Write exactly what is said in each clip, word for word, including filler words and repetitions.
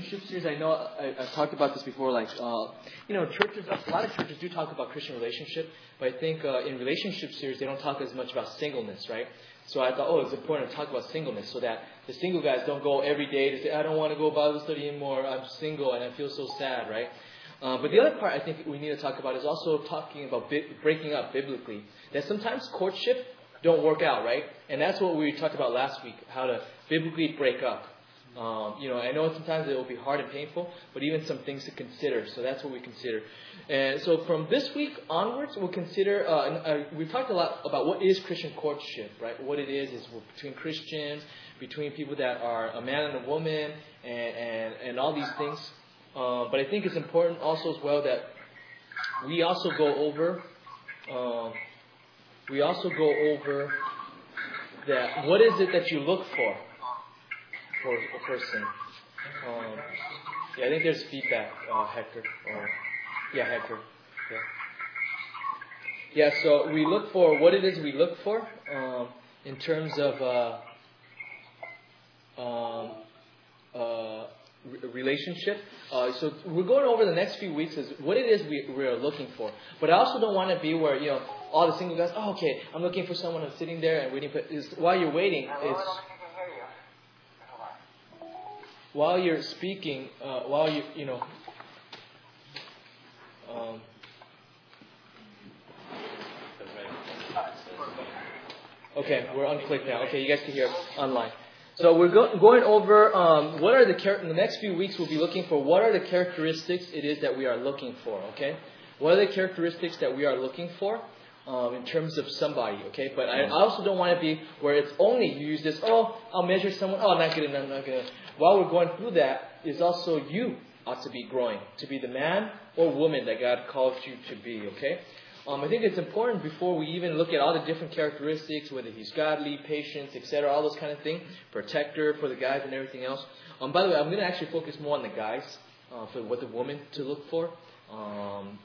relationship series, I know I, I've talked about this before. Like, uh, you know, churches, a lot of churches do talk about Christian relationship, but I think uh, in relationship series they don't talk as much about singleness, right? So I thought, oh, it's important to talk about singleness so that the single guys don't go every day to say, I don't want to go Bible study anymore. I'm single and I feel so sad, right? Uh, but the other part I think we need to talk about is also talking about bi- breaking up biblically. That sometimes courtship don't work out, right? And that's what we talked about last week, how to biblically break up. Um, you know, I know sometimes it will be hard and painful, but even some things to consider. So that's what we consider. And so from this week onwards, we'll consider, uh, uh, we've talked a lot about what is Christian courtship, right? What it is is between Christians, between people that are a man and a woman, and, and, and all these things. Uh, but I think it's important also as well that we also go over, um, we also go over that what is it that you look for? For a person. Um, yeah, I think there's feedback, uh, Hector. Or, yeah, Hector. Yeah. Yeah, so we look for what it is we look for um, in terms of uh, um, uh, re- relationship. Uh, so we're going over the next few weeks is what it is we, we're looking for. But I also don't want to be where, you know, all the single guys, oh, okay, I'm looking for someone who's sitting there and waiting. But is, while you're waiting, it's... While you're speaking, uh, while you, you know, um, okay, we're on click now. Okay, you guys can hear online. So we're go- going over um, what are the char- in the next few weeks we'll be looking for. What are the characteristics it is that we are looking for? Okay, what are the characteristics that we are looking for um, in terms of somebody? Okay, but I also don't want to be where it's only you use this. Oh, I'll measure someone. Oh, not good enough. Not good enough. While we're going through that, is also you ought to be growing, to be the man or woman that God called you to be, okay? Um, I think it's important before we even look at all the different characteristics, whether he's godly, patience, et cetera, all those kind of things, protector for the guys and everything else. Um, by the way, I'm going to actually focus more on the guys uh, for what the woman to look for, um,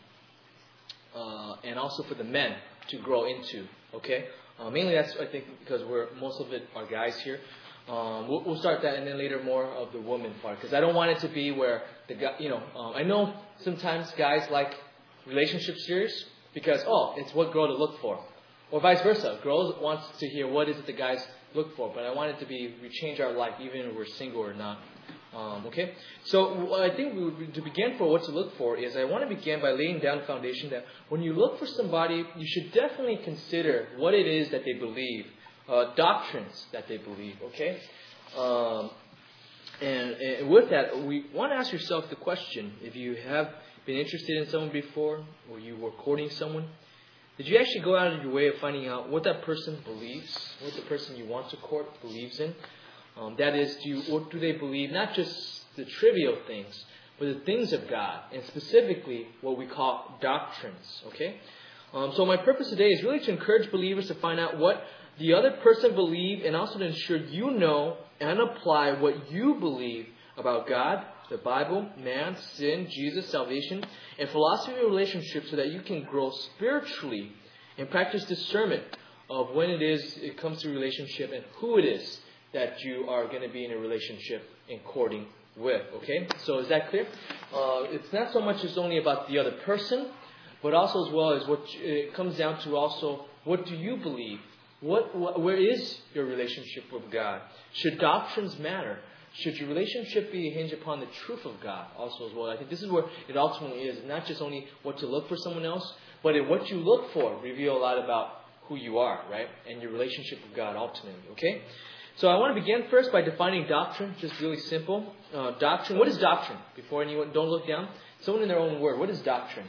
uh, and also for the men to grow into, okay? Uh, mainly that's, I think, because we're most of it are guys here. Um, we'll, we'll start that and then later more of the woman part. Because I don't want it to be where the guy, you know, um, I know sometimes guys like relationship series because, oh, it's what girl to look for. Or vice versa. Girls wants to hear what is it the guys look for. But I want it to be, we change our life even if we're single or not. Um, okay? So I think we, to begin for what to look for is I want to begin by laying down the foundation that when you look for somebody, you should definitely consider what it is that they believe. Uh, doctrines that they believe, okay? Um, and, and with that, we want to ask yourself the question, if you have been interested in someone before, or you were courting someone, did you actually go out of your way of finding out what that person believes, what the person you want to court believes in? Um, that is, do you, what do they believe, not just the trivial things, but the things of God, and specifically what we call doctrines, okay? Um, so my purpose today is really to encourage believers to find out what the other person believes, and also to ensure you know and apply what you believe about God, the Bible, man, sin, Jesus, salvation, and philosophy of relationships so that you can grow spiritually and practice discernment of when it is it comes to relationship and who it is that you are going to be in a relationship and courting with. Okay? So is that clear? Uh, it's not so much as only about the other person, but also as well as what it comes down to also what do you believe? What, what, where is your relationship with God? Should doctrines matter? Should your relationship be hinged upon the truth of God also as well? I think this is where it ultimately is. Not just only what to look for someone else, but in what you look for reveal a lot about who you are, right? And your relationship with God ultimately, okay? So I want to begin first by defining doctrine, just really simple. Uh, doctrine, what is doctrine? Before anyone, don't look down. Someone in their own word, what is doctrine?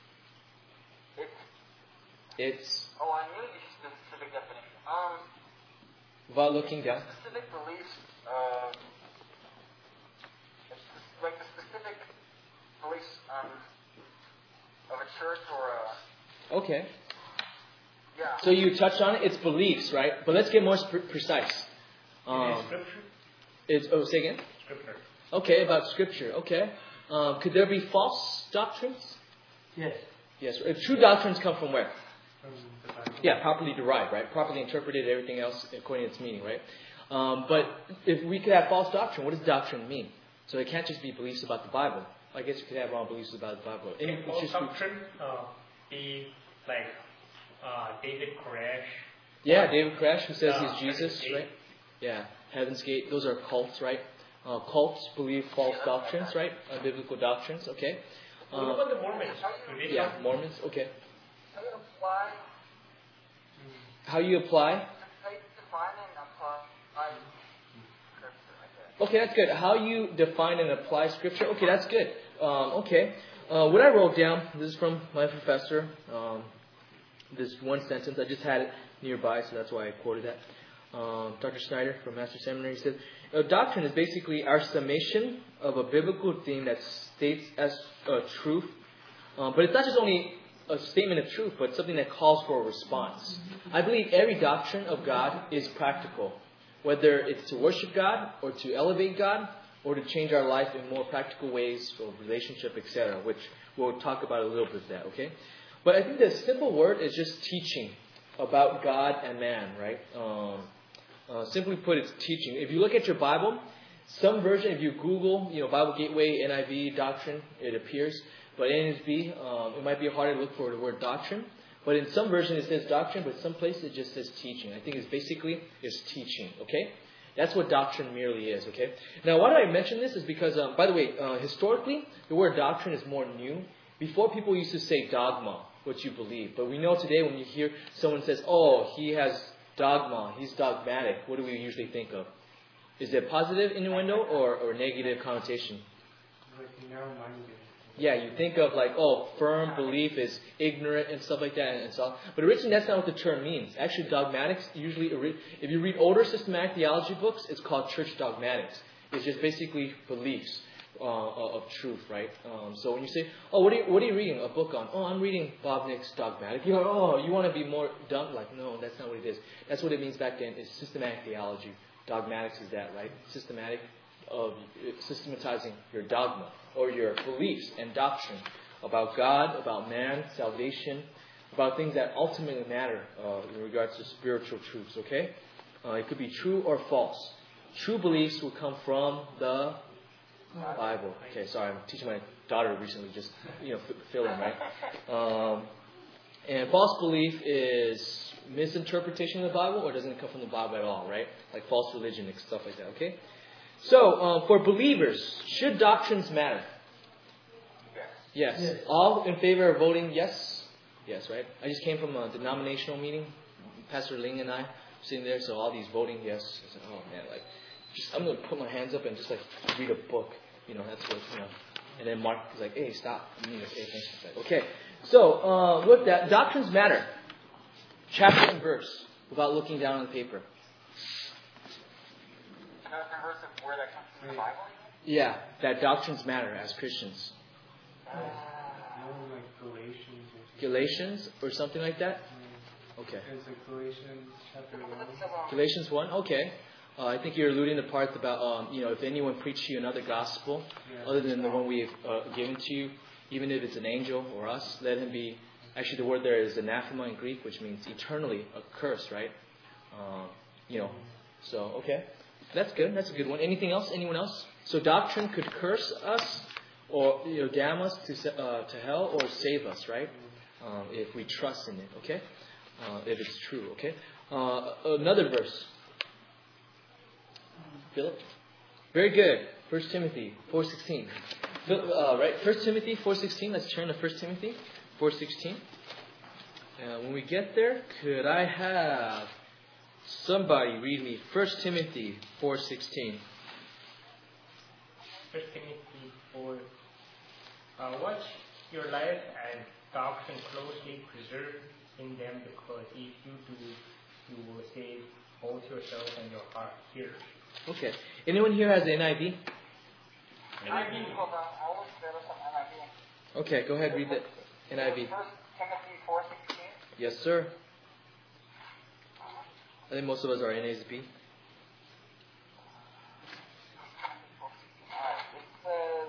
It's... It's... Oh, I knew the specific definition. Um, without looking down. Specific beliefs, uh, it's like the specific beliefs um, of a church or a... Okay. Yeah. So you touched on it. It's beliefs, right? But let's get more sp- precise. Um, Scripture? It's, oh, say again? Scripture. Okay, about Scripture. Okay. Um, could there be false doctrines? Yes. Yes. If true doctrines come from where? From the Bible. Yeah, properly derived, right? Properly interpreted, everything else according to its meaning, right? Um, but if we could have false doctrine, what does doctrine mean? So it can't just be beliefs about the Bible. I guess you could have wrong beliefs about the Bible. In It's false just- doctrine, uh, be like uh, David Koresh. yeah, David Koresh, who says Uh, he's Jesus, Heaven's Gate. right? Yeah, Heaven's Gate. Those are cults, right? Uh, cults believe false doctrines, right? Uh, biblical doctrines, okay? What Uh, about the Mormons? Do they yeah, talk- Mormons, okay. How you apply, How you apply? how you define and apply scripture, I guess. Okay, that's good. How you define and apply Scripture? Okay, that's good. Um, okay. Uh, what I wrote down, this is from my professor. Um, this one sentence, I just had it nearby, so that's why I quoted that. Um, Doctor Snyder from Master Seminary said, "A doctrine is basically our summation of a biblical theme that states as uh, truth. Um, but it's not just only a statement of truth, but something that calls for a response. I believe every doctrine of God is practical, whether it's to worship God or to elevate God or to change our life in more practical ways for relationship, et cetera, which we'll talk about a little bit of that, okay? But I think the simple word is just teaching about God and man, right? Um, uh, simply put, it's teaching. If you look at your Bible, some version, if you Google, you know, Bible Gateway, N I V, doctrine, it appears. But N A S B, um, it might be harder to look for the word doctrine. But in some version it says doctrine, but some place it just says teaching. I think it's basically it's teaching, okay? That's what doctrine merely is, okay? Now, why did I mention this is because, um, by the way, uh, historically, the word doctrine is more new. Before, people used to say dogma, what you believe. But we know today when you hear someone says, oh, he has dogma, he's dogmatic, what do we usually think of? Is it positive innuendo or, or negative connotation? Like narrow-minded. Yeah, you think of like, oh, firm belief is ignorant and stuff like that and so on. But originally that's not what the term means. Actually, dogmatics, usually, if you read older systematic theology books, it's called church dogmatics. It's just basically beliefs uh, of truth, right? Um, so when you say, oh, what are you, what are you reading a book on? Oh, I'm reading Bob Nick's Dogmatic. You're, oh, you want to be more dumb? Like, no, that's not what it is. That's what it means back then, is systematic theology. Dogmatics is that, right? Systematic of systematizing your dogma or your beliefs and doctrine about God, about man, salvation, about things that ultimately matter uh, in regards to spiritual truths, okay? Uh, it could be true or false. True beliefs will come from the Bible. Okay, sorry, I'm teaching my daughter recently, just, you know, f- fill in, right? Um, and false belief is misinterpretation of the Bible, or doesn't it come from the Bible at all, right? Like false religion and stuff like that, okay? So, um, for believers, should doctrines matter? Yes. Yes. All in favor of voting yes? Yes, right? I just came from a denominational meeting. Pastor Ling and I sitting there, so all these voting yes. I said, oh man, like, just I'm going to put my hands up and just like read a book. You know, that's what, you know. And then Mark is like, hey, stop. You need to pay attention. Like, okay. So, uh, with that, doctrines matter. Chapter and verse, without looking down on the paper. Another verse of where that comes from the Bible? Yeah, that doctrines matter as Christians. No, like Galatians or something. Galatians or something like that? Yeah. Okay. It's like Galatians chapter one. Galatians one? Okay. Uh, I think you're alluding to parts about, um, you know, if anyone preached to you another gospel Yeah. other than the one we've uh, given to you, even if it's an angel or us, let him be. Actually, the word there is anathema in Greek, which means eternally accursed, right? Uh, you know. So, okay. That's good. That's a good one. Anything else? Anyone else? So doctrine could curse us or, you know, damn us to uh, to hell or save us, right? Um, if we trust in it, okay? Uh, if it's true, okay? Uh, another verse. Philip? Very good. First Timothy four sixteen. Uh, right? First Timothy four sixteen. Let's turn to First Timothy four sixteen. Uh, when we get there, could I have somebody read me First Timothy four sixteen? First Timothy four. Uh, watch your life and doctrine closely, preserve in them, because if you do, you will save both yourself and your heart hearers. Okay. Anyone here has the N I V? I V, hold on, I always there was some N I V. Okay, go ahead, read the N I V. First Timothy four sixteen. Yes, sir. I think most of us are N A S B. Alright, it says,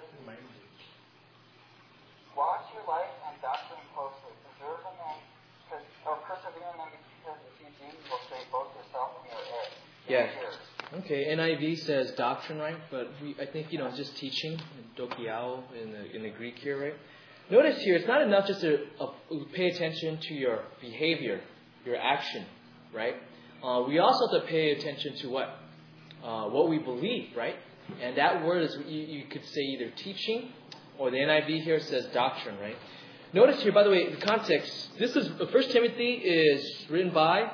watch your life and doctrine closely, preserve them and or persevere in them, because if you do, you will save both yourself and your heirs. Yeah. Heirs. Okay, N I V says doctrine, right? But we, I think, you know, just teaching, dokiao in the, in the Greek here, right? Notice here, it's not enough just to uh, pay attention to your behavior, your action, right? Uh, we also have to pay attention to what? Uh, what we believe, right? And that word is, you, you could say either teaching, or the N I V here says doctrine, right? Notice here, by the way, the context, this is, First Timothy is written by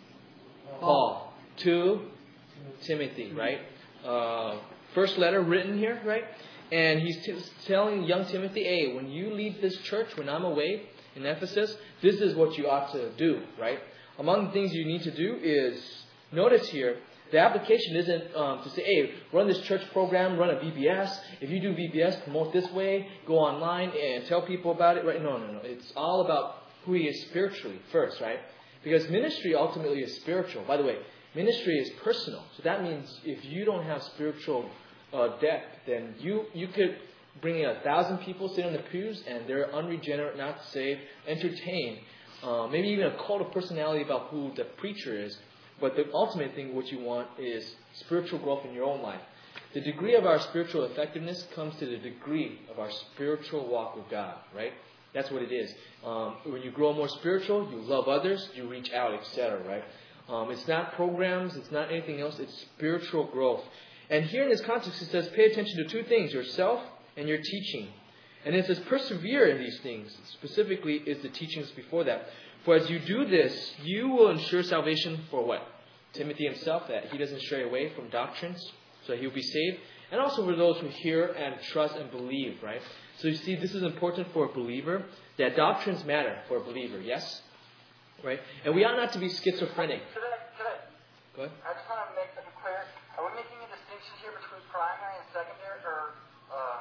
Paul to Timothy, right? Uh, first letter written here, right? And he's t- telling young Timothy, hey, when you leave this church, when I'm away in Ephesus, this is what you ought to do, right? Among the things you need to do is, notice here, the application isn't um, to say, hey, run this church program, run a V B S. If you do V B S, promote this way, go online and tell people about it, right? No, no, no. It's all about who he is spiritually first, right? Because ministry ultimately is spiritual. By the way, ministry is personal. So that means if you don't have spiritual uh, depth, then you, you could bring in a thousand people sitting on the pews and they're unregenerate, not saved, entertained. Uh, maybe even a cult of personality about who the preacher is. But the ultimate thing, what you want is spiritual growth in your own life. The degree of our spiritual effectiveness comes to the degree of our spiritual walk with God, right? That's what it is. Um, when you grow more spiritual, you love others, you reach out, et cetera, right? Um, it's not programs, it's not anything else, it's spiritual growth. And here in this context, it says pay attention to two things, yourself and your teaching. And it says persevere in these things. Specifically is the teachings before that. For as you do this, you will ensure salvation for what? Timothy himself, that he doesn't stray away from doctrines, so he'll be saved. And also for those who hear and trust and believe, right? So you see, this is important for a believer, that doctrines matter for a believer, yes? Right? And we ought not to be schizophrenic. Should I, should I, Go ahead. I just want to make something clear. Are we making a distinction here between primary and secondary, or uh,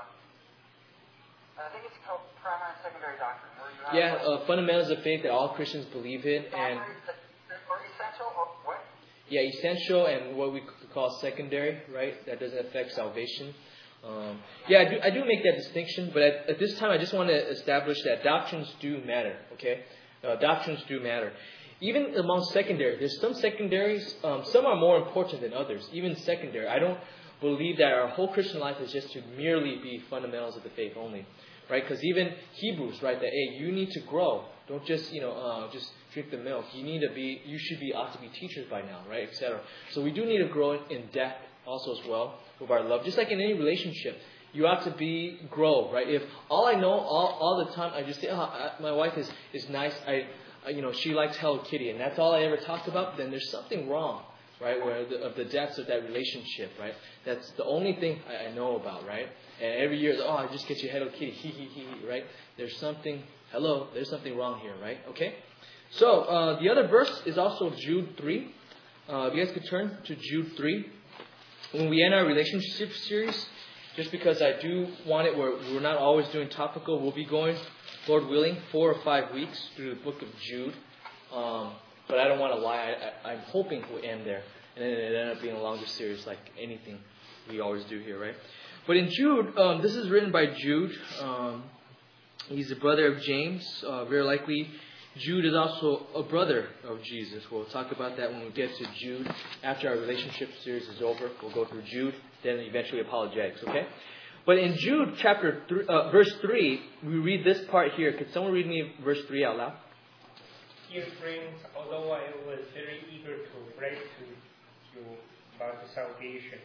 I think it's called primary and secondary doctrine, where you have Yeah, like, uh, fundamentals of faith that all Christians believe in, and primary, or essential, or what? yeah, essential and what we could call secondary, right? That doesn't affect salvation. Um, yeah, I do, I do make that distinction, but at, at this time I just want to establish that doctrines do matter, okay? Uh, doctrines do matter. Even among secondary, there's some secondaries, um, some are more important than others, even secondary. I don't believe that our whole Christian life is just to merely be fundamentals of the faith only, right? Because even Hebrews, right, that, hey, you need to grow. Don't just, you know, uh, just drink the milk. You need to be, you should be, ought to be teachers by now, right, et cetera. So we do need to grow in depth also as well with our love. Just like in any relationship, you ought to be, grow, right? If all I know, all, all the time, I just say, oh, my wife is, is nice, I, I, you know, she likes Hello Kitty, and that's all I ever talked about, then there's something wrong, right, where the, of the depths of that relationship, right? That's the only thing I, I know about, right? And every year, oh, I just get you Hello Kitty, hee hee hee, right? There's something, hello, there's something wrong here, right? Okay? So, uh, the other verse is also Jude three. Uh, if you guys could turn to Jude three. When we end our relationship series, just because I do want it, we're, we're not always doing topical, we'll be going, Lord willing, four or five weeks through the book of Jude. Um, but I don't want to lie, I, I, I'm hoping we'll end there. And then it end up being a longer series like anything we always do here, right? But in Jude, um, this is written by Jude. Um, he's the brother of James. Uh, very likely, Jude is also a brother of Jesus. We'll talk about that when we get to Jude. After our relationship series is over, we'll go through Jude, then eventually apologetics, okay? But in Jude chapter three, uh, verse three, we read this part here. Could someone read me verse three out loud? Dear friends, although I was very eager to write to you about the salvation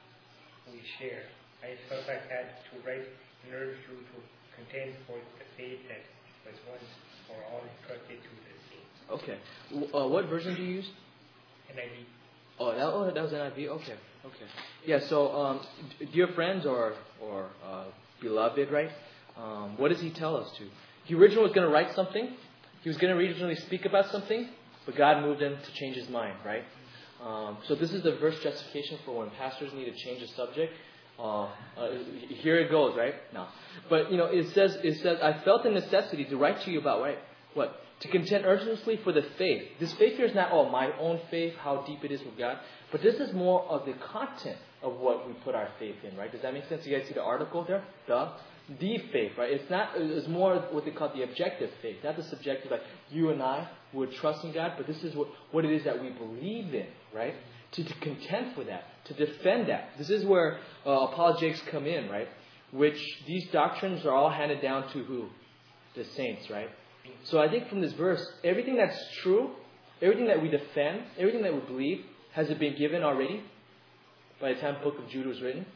we share, I felt I had to write and urge you to contend for the faith that was once for all entrusted to the saints. Okay. Uh, what version do you use? N I V. Oh, that, oh, that was N I V? Okay. Okay. Yeah, so, um, dear friends or, or uh, beloved, right? Um, what does he tell us to? He originally was going to write something. He was going to originally speak about something, but God moved him to change his mind, right? Um, so this is the verse justification for when pastors need to change a subject. Uh, uh, here it goes, right? No. But, you know, it says, it says, I felt the necessity to write to you about, right? What? To contend urgently for the faith. This faith here is not, oh, my own faith, how deep it is with God. But this is more of the content of what we put our faith in, right? Does that make sense? You guys see the article there? The, the faith, right? It's not, it's more what they call the objective faith. Not the subjective, like you and I would trust in God. But this is what, what it is that we believe in, right? To, to contend for that. to defend that. This is where uh, apologetics come in, right? Which these doctrines are all handed down to who? The saints, right? So I think from this verse, everything that's true, everything that we defend, everything that we believe, has it been given already by the time the book of Jude was written?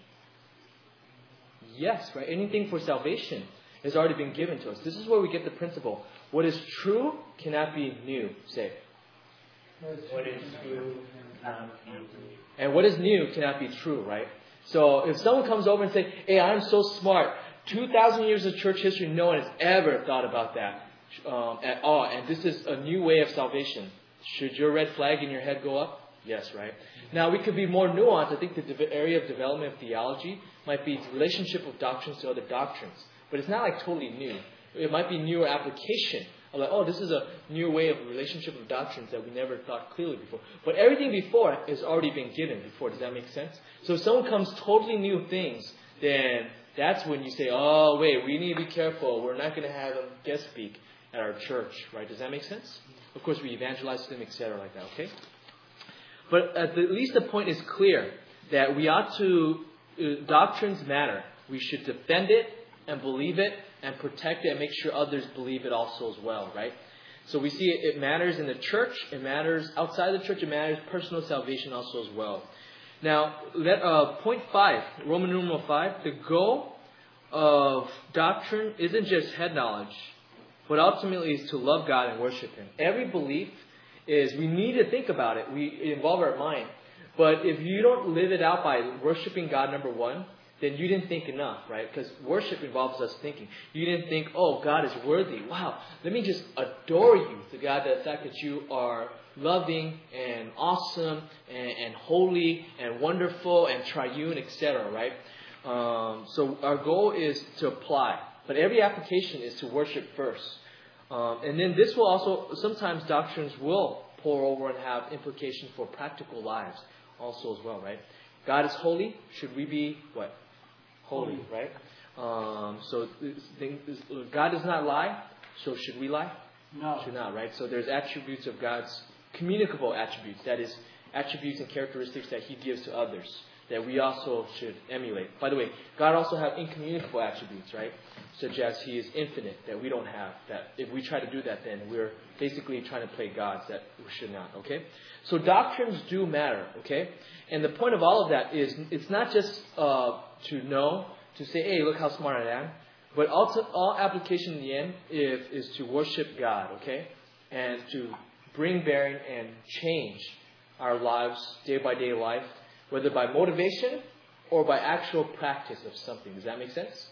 Yes, right? Anything for salvation has already been given to us. This is where we get the principle. What is true cannot be new. Say. What is true cannot be new. And what is new cannot be true, right? So if someone comes over and say, hey, I'm so smart. two thousand years of church history, no one has ever thought about that um, at all. And this is a new way of salvation. Should your red flag in your head go up? Yes, right? Now, we could be more nuanced. I think the de- area of development of theology might be its relationship of doctrines to other doctrines. But it's not like totally new. It might be newer application. Of like, oh, this is a new way of relationship of doctrines that we never thought clearly before. But everything before has already been given before. Does that make sense? So if someone comes totally new things, then that's when you say, oh, wait, we need to be careful. We're not going to have them guest speak at our church, right? Does that make sense? Of course, we evangelize to them, et cetera, like that, okay? But at, the, at least the point is clear that we ought to, uh, doctrines matter. We should defend it and believe it and protect it and make sure others believe it also as well, right? So we see it, it matters in the church, it matters outside the church, it matters personal salvation also as well. Now, let, uh, point five, Roman numeral five, the goal of doctrine isn't just head knowledge, but ultimately is to love God and worship Him. Every belief is, we need to think about it. We involve our mind. But if you don't live it out by worshiping God, number one, then you didn't think enough, right? Because worship involves us thinking. You didn't think, oh, God is worthy. Wow, let me just adore you. To God, the fact that you are loving and awesome and, and holy and wonderful and triune, et cetera, right? Um, so our goal is to apply. But every application is to worship first. Um, and then this will also, sometimes doctrines will pour over and have implications for practical lives also as well, right? God is holy. Should we be what? Holy, right? Um, so God does not lie. So should we lie? No. Should not, right? So there's attributes of God's communicable attributes. That is, attributes and characteristics that He gives to others that we also should emulate. By the way, God also has incommunicable attributes, right? Such as He is infinite, that we don't have. That if we try to do that, then we're basically trying to play gods that we should not, okay? So doctrines do matter, okay? And the point of all of that is, it's not just uh, to know, to say, hey, look how smart I am. But all, all application in the end is, is to worship God, okay? And to bring bearing and change our lives, day by day life, whether by motivation or by actual practice of something. Does that make sense?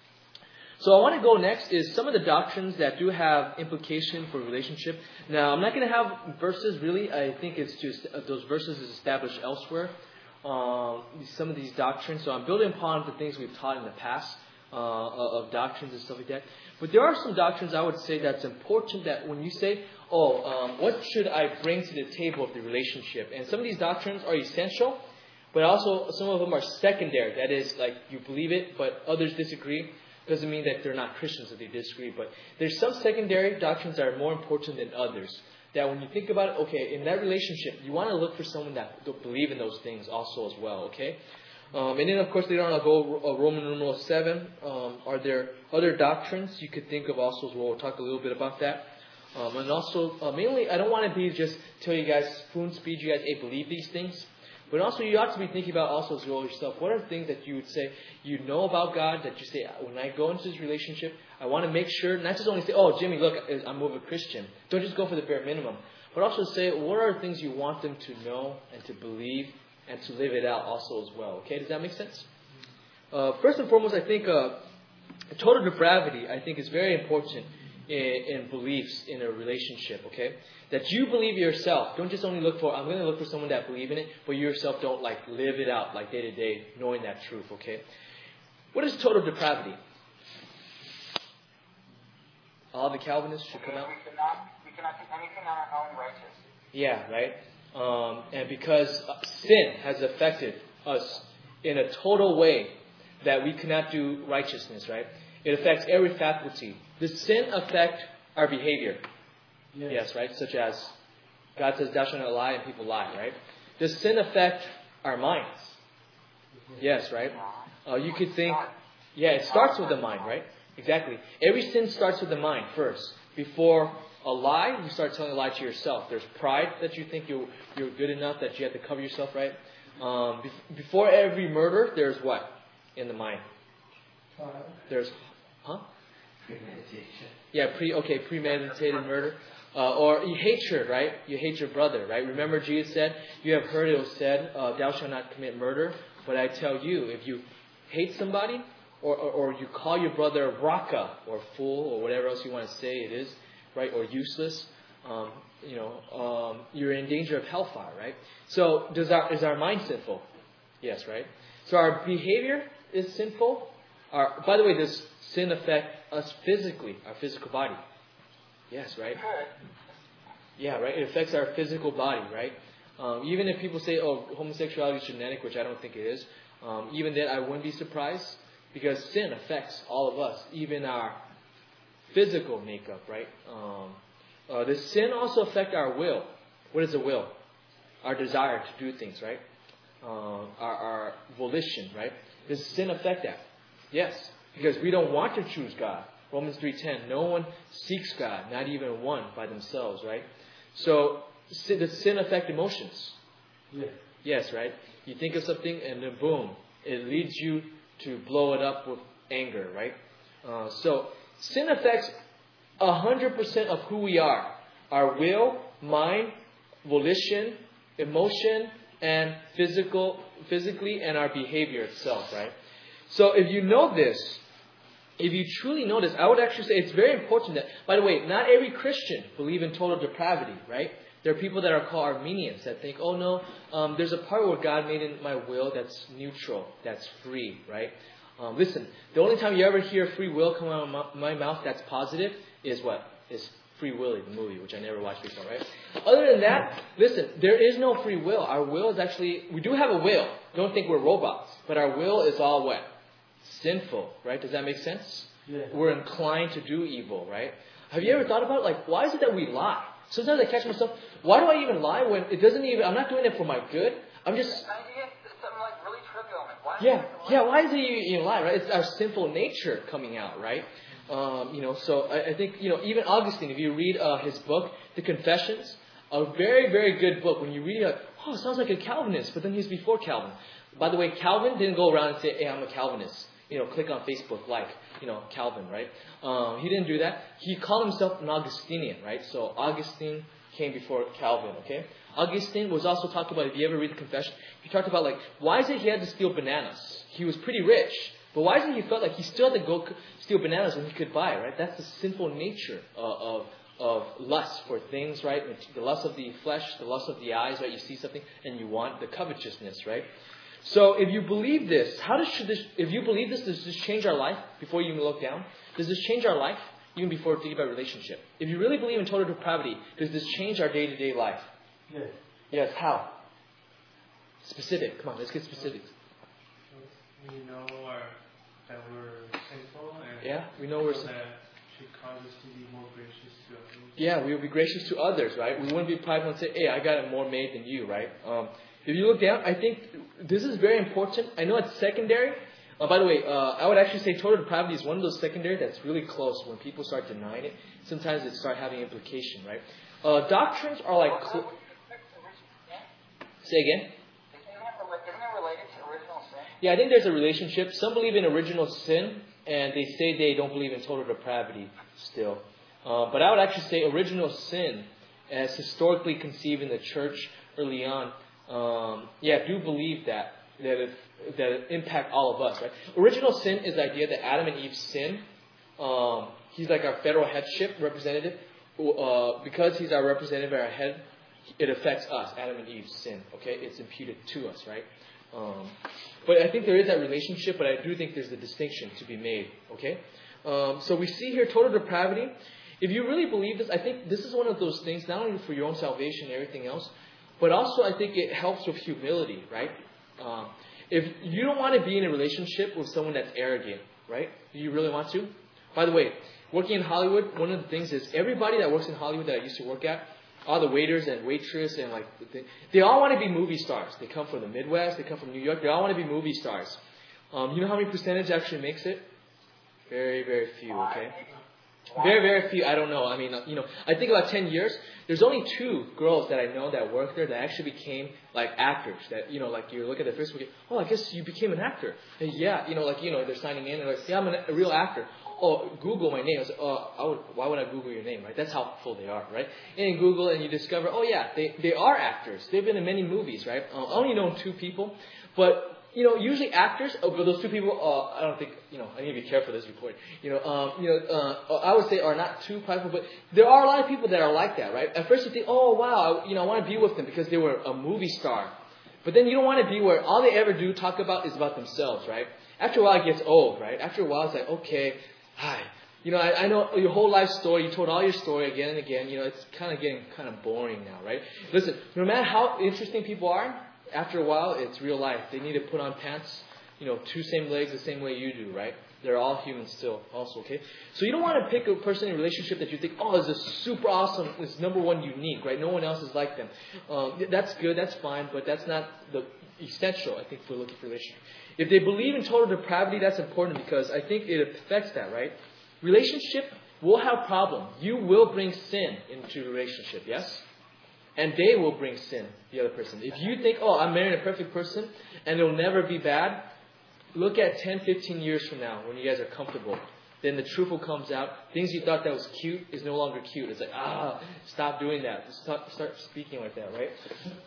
So I want to go next is some of the doctrines that do have implication for relationship. Now, I'm not going to have verses really. I think it's just uh, those verses is established elsewhere. Um, some of these doctrines. So I'm building upon the things we've taught in the past uh, of doctrines and stuff like that. But there are some doctrines I would say that's important that when you say, oh, um, what should I bring to the table of the relationship? And some of these doctrines are essential, but also some of them are secondary. That is, like, you believe it, but others disagree. Doesn't mean that they're not Christians if they disagree, but there's some secondary doctrines that are more important than others. That when you think about it, okay, in that relationship, you want to look for someone that don't believe in those things also as well, okay? Um, and then, of course, later on I'll go uh, Roman numeral seven. Um, are there other doctrines you could think of also as well? We'll talk a little bit about that. Um, and also, uh, mainly, I don't want to be just tell you guys, spoon speed you guys, hey, believe these things. But also, you ought to be thinking about also as well yourself. What are things that you would say you know about God that you say, when I go into this relationship, I want to make sure, not just only say, oh, Jimmy, look, I'm more of a Christian. Don't just go for the bare minimum. But also say, what are things you want them to know and to believe and to live it out also as well. Okay, does that make sense? Uh, first and foremost, I think uh, total depravity, I think, is very important in, in beliefs in a relationship, okay? That you believe yourself. Don't just only look for, I'm going to look for someone that believes in it, but you yourself don't like live it out like day to day, knowing that truth, okay? What is total depravity? All the Calvinists should come out. We cannot, we cannot do anything on our own righteous. Yeah, right? Um, and because sin has affected us in a total way that we cannot do righteousness, right? It affects every faculty. Does sin affect our behavior? Yes. Yes, right? Such as God says, thou shalt not lie, and people lie, right? Does sin affect Our minds. Yes, right? Uh, you could think, yeah, it starts with the mind, right? Exactly. Every sin starts with the mind first. Before a lie, you start telling a lie to yourself. There's pride that you think you're, you're good enough that you have to cover yourself, right? Um, be- before every murder, there's what in the mind? There's, huh? Yeah, pre okay, premeditated murder. Uh, or you hatred, right? You hate your brother, right? Remember Jesus said, you have heard it was said, uh, thou shalt not commit murder. But I tell you, if you hate somebody, or, or, or you call your brother raka, or fool, or whatever else you want to say it is, right? Or useless, um, you know, um, you're in danger of hellfire, right? So does our, is our mind sinful? Yes, right? So our behavior is sinful. Our, by the way, does sin affect us physically, our physical body? Yes, right? Yeah, right? It affects our physical body, right? Um, even if people say, oh, homosexuality is genetic, which I don't think it is, um, even then I wouldn't be surprised because sin affects all of us, even our physical makeup, right? Um, uh, does sin also affect our will? What is the will? Our desire to do things, right? Uh, our, our volition, right? Does sin affect that? Yes, because we don't want to choose God. Romans three ten, no one seeks God, not even one by themselves, right? So, does sin affect emotions? Yeah. Yes, right? You think of something and then boom, it leads you to blow it up with anger, right? Uh, so, sin affects one hundred percent of who we are. Our will, mind, volition, emotion, and physical, physically, and our behavior itself, right? So, if you know this, if you truly know this, I would actually say it's very important that, by the way, not every Christian believe in total depravity, right? There are people that are called Armenians that think, oh no, um, there's a part where God made in my will that's neutral, that's free, right? Um, listen, the only time you ever hear free will come out of my mouth that's positive is what? Is Free Willy, the movie, which I never watched before, right? Other than that, listen, there is no free will. Our will is actually, we do have a will. Don't think we're robots. But our will is all what? Sinful, right? Does that make sense? Yeah. We're inclined to do evil, right? Have you ever thought about, like, why is it that we lie? Sometimes I catch myself, why do I even lie when it doesn't even, I'm not doing it for my good. I'm just... It's something like really trivial. Like, why Yeah, yeah, why is it you, you lie, right? It's our sinful nature coming out, right? Um, you know, so I, I think, you know, even Augustine, if you read uh, his book, The Confessions, a very, very good book. When you read it, like, oh, it sounds like a Calvinist, but then he's before Calvin. By the way, Calvin didn't go around and say, hey, I'm a Calvinist. You know, click on Facebook, like, you know, Calvin, right? Um, he didn't do that. He called himself an Augustinian, right? So Augustine came before Calvin, okay? Augustine was also talking about, if you ever read the Confession, he talked about, like, why is it he had to steal bananas? He was pretty rich. But why is it he felt like he still had to go steal bananas when he could buy, right? That's the sinful nature of, of, of lust for things, right? The lust of the flesh, the lust of the eyes, right? You see something and you want the covetousness, right? So if you believe this, how does should this? If you believe this, does this change our life before you even look down? Does this change our life even before thinking about relationship? If you really believe in total depravity, does this change our day-to-day life? Yes. Yes. How? Specific. Come on, let's get specifics. We know our, that we're sinful, and Yeah, we know we're so sin- that should cause us to be more gracious to others. Yeah, we will be gracious to others, right? We wouldn't be prideful and say, hey, I got it more made than you, right? Um, if you look down, I think this is very important. I know it's secondary. Uh, by the way, uh, I would actually say total depravity is one of those secondary that's really close. When people start denying it, sometimes it start having implication, right? Uh, doctrines are like... Cl- Say again? Isn't it related to original sin? Yeah, I think there's a relationship. Some believe in original sin, and they say they don't believe in total depravity still. Uh, but I would actually say original sin, as historically conceived in the church early on, um, yeah, I do believe that that it, that it impact all of us, right? Original sin is the idea that Adam and Eve sin. Um, he's like our federal headship representative. Uh, because he's our representative, our head, it affects us. Adam and Eve's sin, okay? It's imputed to us, right? Um, but I think there is that relationship, but I do think there's a distinction to be made, okay? Um, so we see here total depravity. If you really believe this, I think this is one of those things, not only for your own salvation and everything else, but also I think it helps with humility, right? Um, if you don't want to be in a relationship with someone that's arrogant, right? Do you really want to? By the way, working in Hollywood, one of the things is everybody that works in Hollywood that I used to work at, all the waiters and waitress and like they, they all want to be movie stars. They come from the Midwest. They come from New York. They all want to be movie stars. Um, you know how many percentage actually makes it? Very, very few. Okay. Very, very few. I don't know. I mean, you know, I think about ten years, there's only two girls that I know that work there that actually became like actors. That, you know, like you look at the first one, oh, I guess you became an actor. And yeah, you know, like, you know, they're signing in and like, yeah, I'm an, a real actor. Oh, Google my name. I was like, oh, I would, why would I Google your name, right? That's how full they are, right? And you Google and you discover, oh yeah, they, they are actors. They've been in many movies, right? Uh, I only know two people, but you know, usually actors, oh, but those two people, uh, I don't think, you know, I need to be careful this report. You know, um, you know, uh, I would say are not too prideful, but there are a lot of people that are like that, right? At first you think, oh wow, I, you know, I want to be with them because they were a movie star. But then you don't want to be where all they ever do talk about is about themselves, right? After a while it gets old, right? After a while it's like, okay, hi. You know, I, I know your whole life story. You told all your story again and again. You know, it's kind of getting kind of boring now, right? Listen, no matter how interesting people are, after a while, it's real life. They need to put on pants, you know, two same legs the same way you do, right? They're all humans still also, okay? So you don't want to pick a person in a relationship that you think, oh, this is super awesome, it's number one unique, right? No one else is like them. Um, that's good, that's fine, but that's not the essential, I think, for looking for a relationship. If they believe in total depravity, that's important because I think it affects that, right? Relationship will have problems. You will bring sin into the relationship, yes? And they will bring sin, the other person. If you think, oh, I'm marrying a perfect person and it'll never be bad, look at ten, fifteen years from now when you guys are comfortable. Then the truth will comes out. Things you thought that was cute is no longer cute. It's like, ah, stop doing that. Start, start speaking like that, right?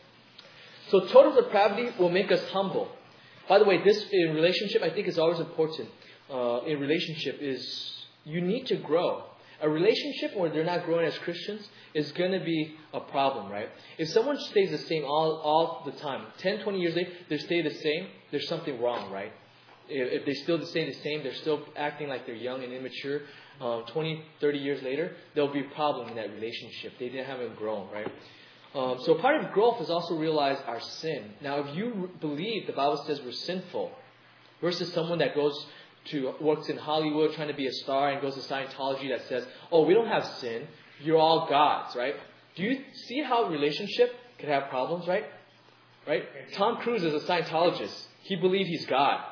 So total depravity will make us humble. By the way, this in relationship, I think is always important. Uh, in relationship is you need to grow. A relationship where they're not growing as Christians is going to be a problem, right? If someone stays the same all, all the time, ten, twenty years later, they stay the same, there's something wrong, right? If, if they still stay the same, they're still acting like they're young and immature, um, twenty, thirty years later, there'll be a problem in that relationship. They didn't haven't grown, right? Um, so part of growth is also realize our sin. Now, if you believe the Bible says we're sinful, versus someone that goes to works in Hollywood trying to be a star and goes to Scientology that says, oh, we don't have sin, you're all gods, right? Do you see how relationship could have problems, right? Right? Tom Cruise is a Scientologist. He believes he's God.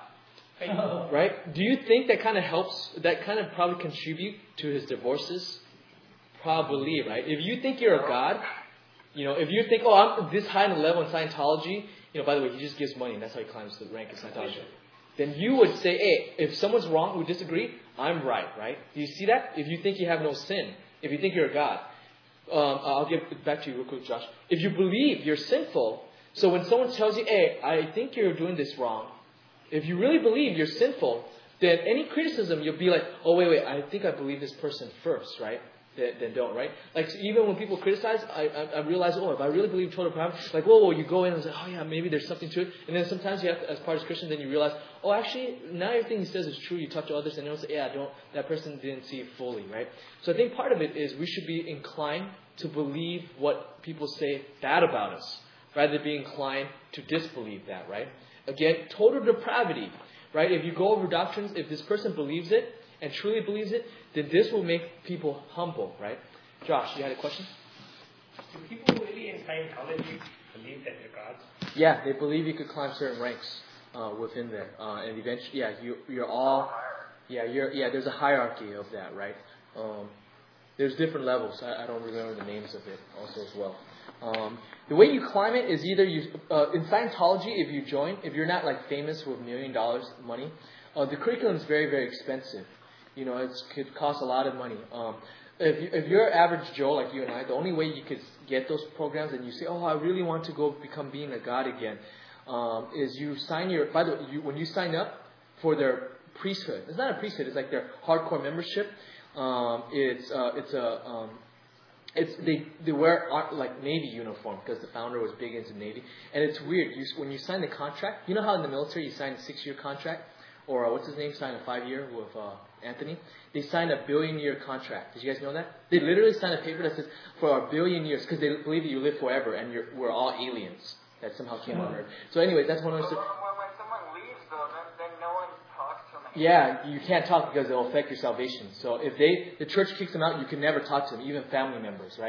Right? Do you think that kind of helps, that kind of probably contribute to his divorces? Probably, right? If you think you're a God, you know, if you think, oh, I'm this high in the level in Scientology, you know, by the way, he just gives money and that's how he climbs the rank in Scientology. Then you would say, hey, if someone's wrong, we disagree, I'm right, right? Do you see that? If you think you have no sin, if you think you're a God. Um, I'll give it back to you real quick, Josh. If you believe you're sinful, so when someone tells you, hey, I think you're doing this wrong, if you really believe you're sinful, then any criticism, you'll be like, oh, wait, wait, I think I believe this person first, right? Then, then don't, right? Like, so even when people criticize, I, I, I realize, oh, if I really believe total depravity, like, whoa, whoa, you go in and say, oh, yeah, maybe there's something to it. And then sometimes you have to, as part of Christian, then you realize, oh, actually, now everything he says is true. You talk to others and they'll say, yeah, don't, that person didn't see it fully, right? So I think part of it is we should be inclined to believe what people say bad about us, rather than be inclined to disbelieve that, right? Again, total depravity, right? If you go over doctrines, if this person believes it and truly believes it, then this will make people humble, right? Josh, you had a question? Do people really in Scientology believe that they're gods? Yeah, they believe you could climb certain ranks uh, within there, uh, and eventually, yeah, you, you're all, yeah, you're, yeah. There's a hierarchy of that, right? Um, there's different levels. I, I don't remember the names of it also as well. Um, the way you climb it is either you uh, in Scientology. If you join, if you're not like famous with million dollars money, uh, the curriculum is very very expensive. You know, it could cost a lot of money. Um, if, you, if you're average Joe like you and I, the only way you could get those programs and you say, oh, I really want to go become being a god again, um, is you sign your, by the way, you, when you sign up for their priesthood, it's not a priesthood, it's like their hardcore membership. Um, it's, uh, it's a, um, it's, they, they wear like Navy uniform because the founder was big into Navy. And it's weird. You, when you sign the contract, you know how in the military you sign a six-year contract? Or uh, what's his name, signed a five-year with uh, Anthony. They signed a billion-year contract. Did you guys know that? They literally signed a paper that says, for a billion years, because they believe that you live forever and you're, we're all aliens that somehow came on Earth. So anyway, that's one of those... When, when someone leaves, though, then, then no one talks to them anymore. Yeah, you can't talk because it'll affect your salvation. So if they, the church kicks them out, you can never talk to them, even family members, right?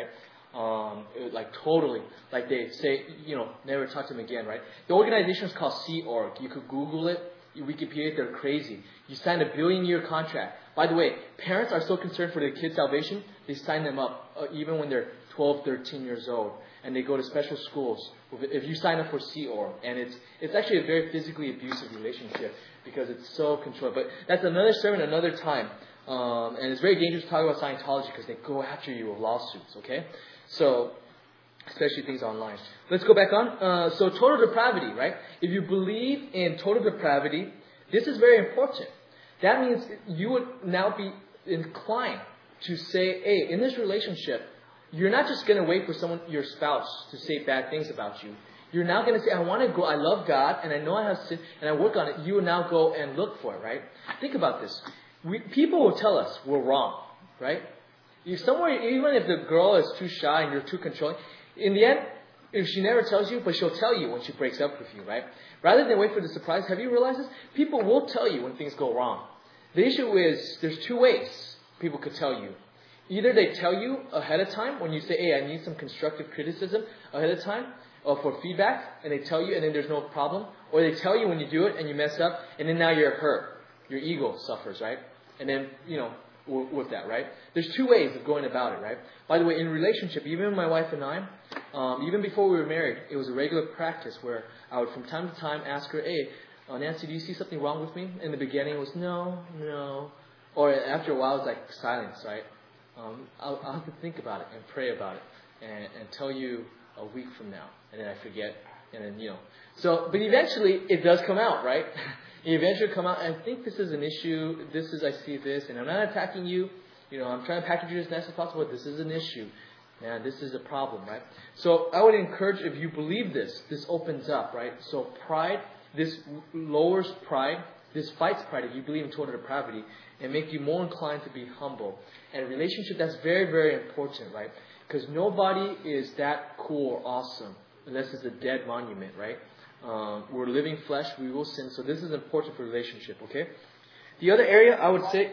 Um, it, like totally, like they say, you know, never talk to them again, right? The organization is called Sea Org. You could Google it. Wikipedia, they're crazy. You sign a billion-year contract. By the way, parents are so concerned for their kids' salvation, they sign them up uh, even when they're twelve, thirteen years old, and they go to special schools. If you sign up for Sea Org, and it's it's actually a very physically abusive relationship because it's so controlled. But that's another sermon, another time. Um, and it's very dangerous to talk about Scientology because they go after you with lawsuits. Okay, so. Especially things online. Let's go back on. Uh, so total depravity, right? If you believe in total depravity, this is very important. That means you would now be inclined to say, hey, in this relationship, you're not just going to wait for someone, your spouse, to say bad things about you. You're now going to say, I want to go, I love God, and I know I have sin, and I work on it. You will now go and look for it, right? Think about this. We, people will tell us we're wrong, right? If somewhere, even if the girl is too shy and you're too controlling, in the end, if she never tells you, but she'll tell you when she breaks up with you, right? Rather than wait for the surprise, have you realized this? People will tell you when things go wrong. The issue is, there's two ways people could tell you. Either they tell you ahead of time when you say, hey, I need some constructive criticism ahead of time or for feedback, and they tell you and then there's no problem. Or they tell you when you do it and you mess up, and then now you're hurt. Your ego suffers, right? And then, you know, with that, right? There's two ways of going about it, right? By the way, in relationship, even my wife and I, um, even before we were married, it was a regular practice where I would from time to time ask her, hey, uh, Nancy, do you see something wrong with me? In the beginning, it was no, no. Or after a while, it's like silence, right? Um, I'll, I'll have to think about it and pray about it and, and tell you a week from now. And then I forget. And then, you know. So, but eventually, it does come out, right? It eventually come out, I think this is an issue, this is, I see this, and I'm not attacking you, you know, I'm trying to package it as nice as possible, but this is an issue. Man, this is a problem, right? So I would encourage, if you believe this, this opens up, right? So pride, this lowers pride, this fights pride if you believe in total depravity, and make you more inclined to be humble. And a relationship, that's very, very important, right? Because nobody is that cool or awesome unless it's a dead monument, right? Um, we're living flesh, we will sin. So this is important for relationship, okay? The other area I would say...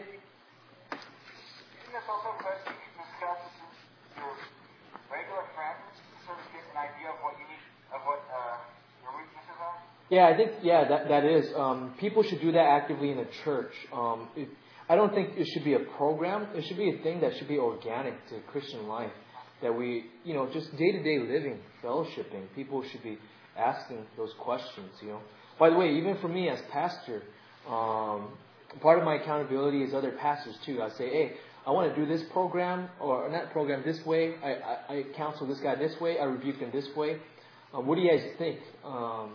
I think that's also good to discuss your regular friends to sort of get an idea of what you need, of what uh, your weaknesses are. Yeah, I think, yeah, that, that is. Um, people should do that actively in a church. Um, it, I don't think it should be a program. It should be a thing that should be organic to Christian life. That we, you know, just day-to-day living, fellowshipping. People should be asking those questions, you know. By the way, even for me as pastor, um, part of my accountability is other pastors too. I say, hey, I want to do this program, or not program this way. I, I, I counsel this guy this way. I rebuke him this way. Um, what do you guys think? Um,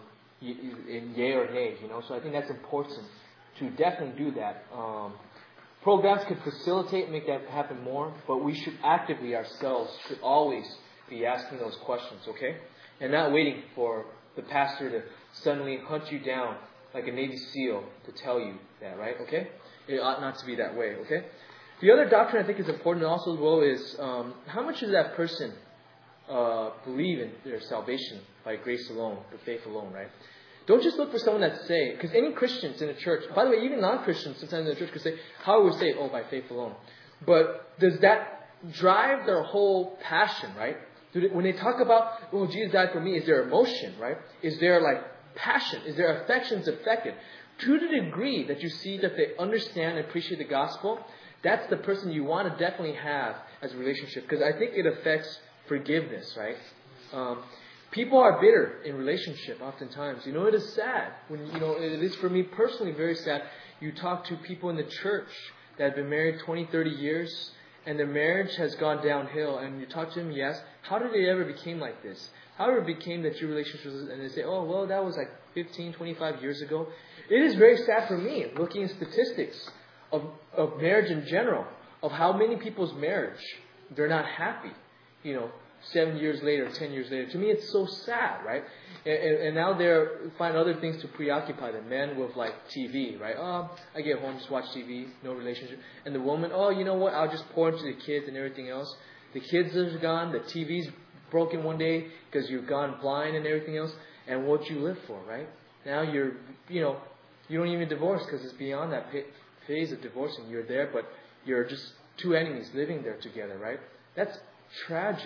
in yay or nay, you know. So I think that's important to definitely do that. Um, programs could facilitate, make that happen more, but we should actively ourselves should always be asking those questions, okay? And not waiting for the pastor to suddenly hunt you down like a Navy SEAL to tell you that, right? Okay? It ought not to be that way, okay? The other doctrine I think is important also as well is um, how much does that person uh, believe in their salvation by grace alone, by faith alone, right? Don't just look for someone that's saved. Because any Christians in the church, by the way, even non-Christians sometimes in the church could say, how are we saved? Oh, by faith alone. But does that drive their whole passion, right? When they talk about, oh, Jesus died for me, is there emotion, right? Is there like passion? Is there affections affected? To the degree that you see that they understand and appreciate the gospel, that's the person you want to definitely have as a relationship. Because I think it affects forgiveness, right? Um, people are bitter in relationship oftentimes. You know, it is sad. When you know, it is for me personally very sad. You talk to people in the church that have been married twenty, thirty years, and their marriage has gone downhill, and you talk to them, yes, how did it ever became like this? How did it became that your relationship was, and they say, oh, well, that was like fifteen, twenty-five years ago. It is very sad for me, looking at statistics of, of marriage in general, of how many people's marriage, they're not happy, you know, seven years later, ten years later. To me, it's so sad, right? And, and, and now they're find other things to preoccupy them. Men with like T V, right? Oh, I get home, just watch T V, no relationship. And the woman, oh, you know what? I'll just pour into the kids and everything else. The kids are gone. The T V's broken one day because you've gone blind and everything else. And what you live for, right? Now you're, you know, you don't even divorce because it's beyond that phase of divorcing. You're there, but you're just two enemies living there together, right? That's tragic.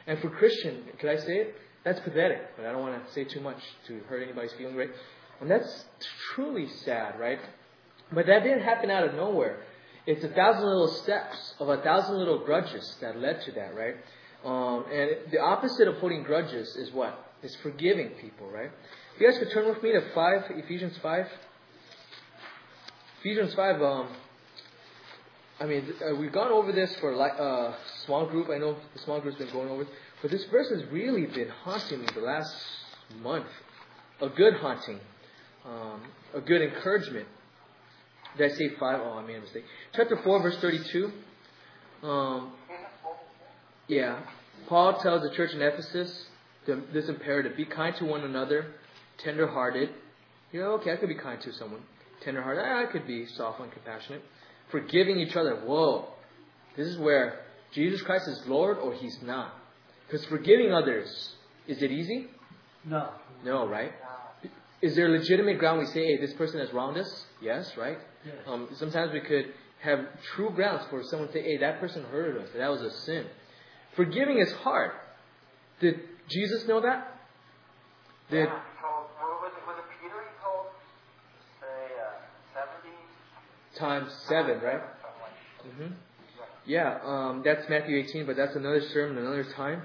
And for Christian, could I say it? That's pathetic, but I don't want to say too much to hurt anybody's feelings, right? And that's truly sad, right? But that didn't happen out of nowhere. It's a thousand little steps of a thousand little grudges that led to that, right? Um, and the opposite of holding grudges is what? Is forgiving people, right? If you guys could turn with me to five, Ephesians five. Ephesians five, um, I mean, uh, we've gone over this for like a uh, small group. I know the small group's been going over it. But this verse has really been haunting me the last month. A good haunting. Um, a good encouragement. Did I say five? Oh, I made a mistake. Chapter four, verse thirty-two. Um, yeah. Paul tells the church in Ephesus this imperative. Be kind to one another. Tender-hearted. You know, okay, I could be kind to someone. Tender-hearted. I could be soft and compassionate. Forgiving each other. Whoa. This is where Jesus Christ is Lord or He's not. Because forgiving others, is it easy? No. No, right? Is there legitimate ground we say, hey, this person has wronged us? Yes, right? Yes. Um, sometimes we could have true grounds for someone to say, hey, that person hurted us. That was a sin. Forgiving is hard. Did Jesus know that? Did, Yeah, he told, what was it, was it Peter he told? Say, uh, seventy? times seven, right? Mm-hmm. Yeah, um, that's Matthew eighteen, but that's another sermon, another time.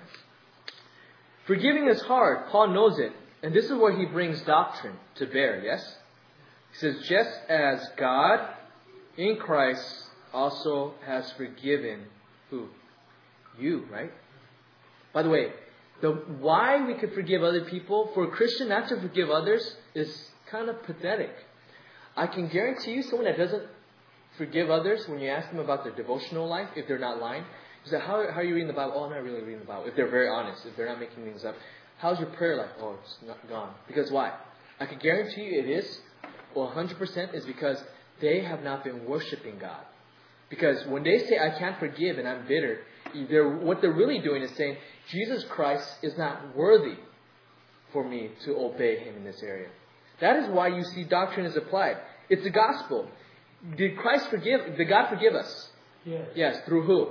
Forgiving is hard. Paul knows it. And this is where he brings doctrine to bear, yes? He says, just as God in Christ also has forgiven who? You, right? By the way, the why we could forgive other people, for a Christian not to forgive others, is kind of pathetic. I can guarantee you someone that doesn't forgive others, when you ask them about their devotional life, if they're not lying, you say, how, how are you reading the Bible? Oh, I'm not really reading the Bible. If they're very honest, if they're not making things up. How's your prayer life? Oh, it's not gone. Because why? I can guarantee you it is, well, one hundred percent is because they have not been worshiping God. Because when they say, I can't forgive and I'm bitter, they're, what they're really doing is saying, Jesus Christ is not worthy for me to obey Him in this area. That is why you see doctrine is applied. It's the gospel. Did Christ forgive? Did God forgive us? Yes. Yes. Through who?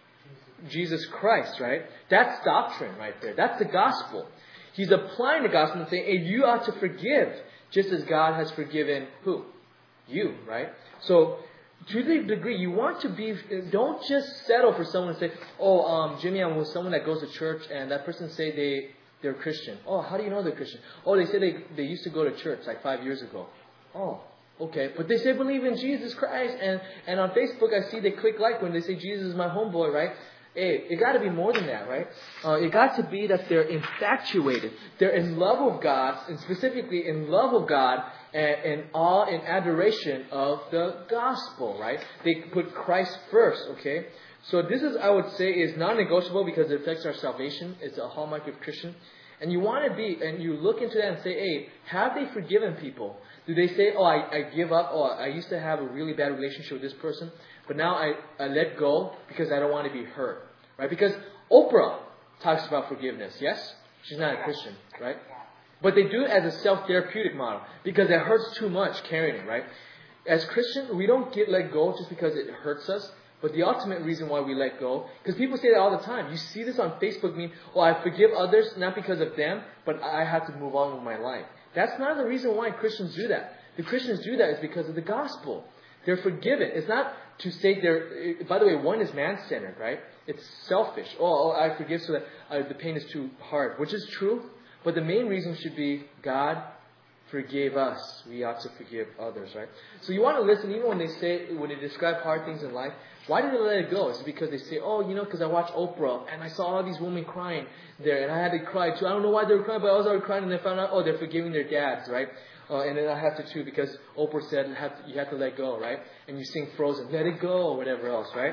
Jesus Christ, right? That's doctrine right there. That's the gospel. He's applying the gospel and saying, hey, you ought to forgive just as God has forgiven who? You, right? So, to the degree you want to be, don't just settle for someone to say, oh, um, Jimmy, I'm with someone that goes to church and that person say they, they're Christian. Oh, how do you know they're Christian? Oh, they say they, they used to go to church like five years ago. Oh, okay. But they say believe in Jesus Christ. And, and on Facebook I see they click like when they say Jesus is my homeboy, right? Hey, it got to be more than that, right? Uh, it got to be that they're infatuated. They're in love of God, and specifically in love of God and in awe and adoration of the gospel, right? They put Christ first, okay? So this is, I would say, is non-negotiable because it affects our salvation. It's a hallmark of Christian. And you want to be, and you look into that and say, hey, have they forgiven people? Do they say, oh, I, I give up, oh, I used to have a really bad relationship with this person, but now I, I let go because I don't want to be hurt, right? Because Oprah talks about forgiveness, yes? She's not a Christian, right? But they do it as a self-therapeutic model because it hurts too much carrying it, right? As Christians, we don't get let go just because it hurts us. But the ultimate reason why we let go, because people say that all the time. You see this on Facebook, mean, oh, I forgive others not because of them, but I have to move on with my life. That's not the reason why Christians do that. The Christians do that is because of the gospel. They're forgiven. It's not to say they're, by the way, one is man-centered, right? It's selfish. Oh, oh I forgive so that uh, the pain is too hard, which is true. But the main reason should be God forgave us. We ought to forgive others, right? So you want to listen, even when they say, when they describe hard things in life, why do they let it go? Is it because they say, oh, you know, because I watched Oprah and I saw all these women crying there and I had to cry too. I don't know why they were crying, but I was already crying and I found out, oh, they're forgiving their dads, right? Uh, and then I have to too because Oprah said have to, you have to let go, right? And you sing Frozen, let it go, or whatever else, right?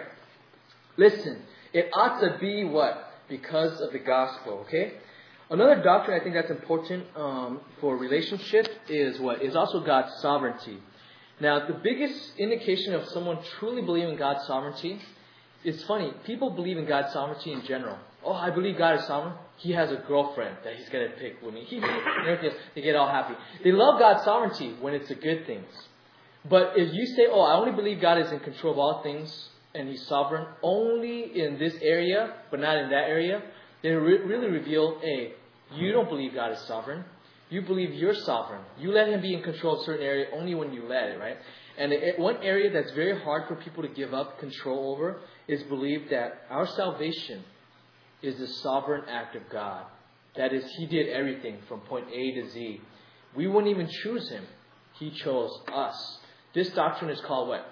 Listen, it ought to be what? Because of the gospel, okay? Another doctrine I think that's important um, for relationship is what? Is also God's sovereignty. Now, the biggest indication of someone truly believing in God's sovereignty, it's funny, people believe in God's sovereignty in general. Oh, I believe God is sovereign. He has a girlfriend that He's going to pick with me. They get all happy. They love God's sovereignty when it's the good things. But if you say, oh, I only believe God is in control of all things and He's sovereign only in this area, but not in that area, They re- really reveal, A, you don't believe God is sovereign. You believe you're sovereign. You let Him be in control of a certain area only when you let it, right? And one area that's very hard for people to give up control over is believe that our salvation is the sovereign act of God. That is, He did everything from point A to Z. We wouldn't even choose Him. He chose us. This doctrine is called what?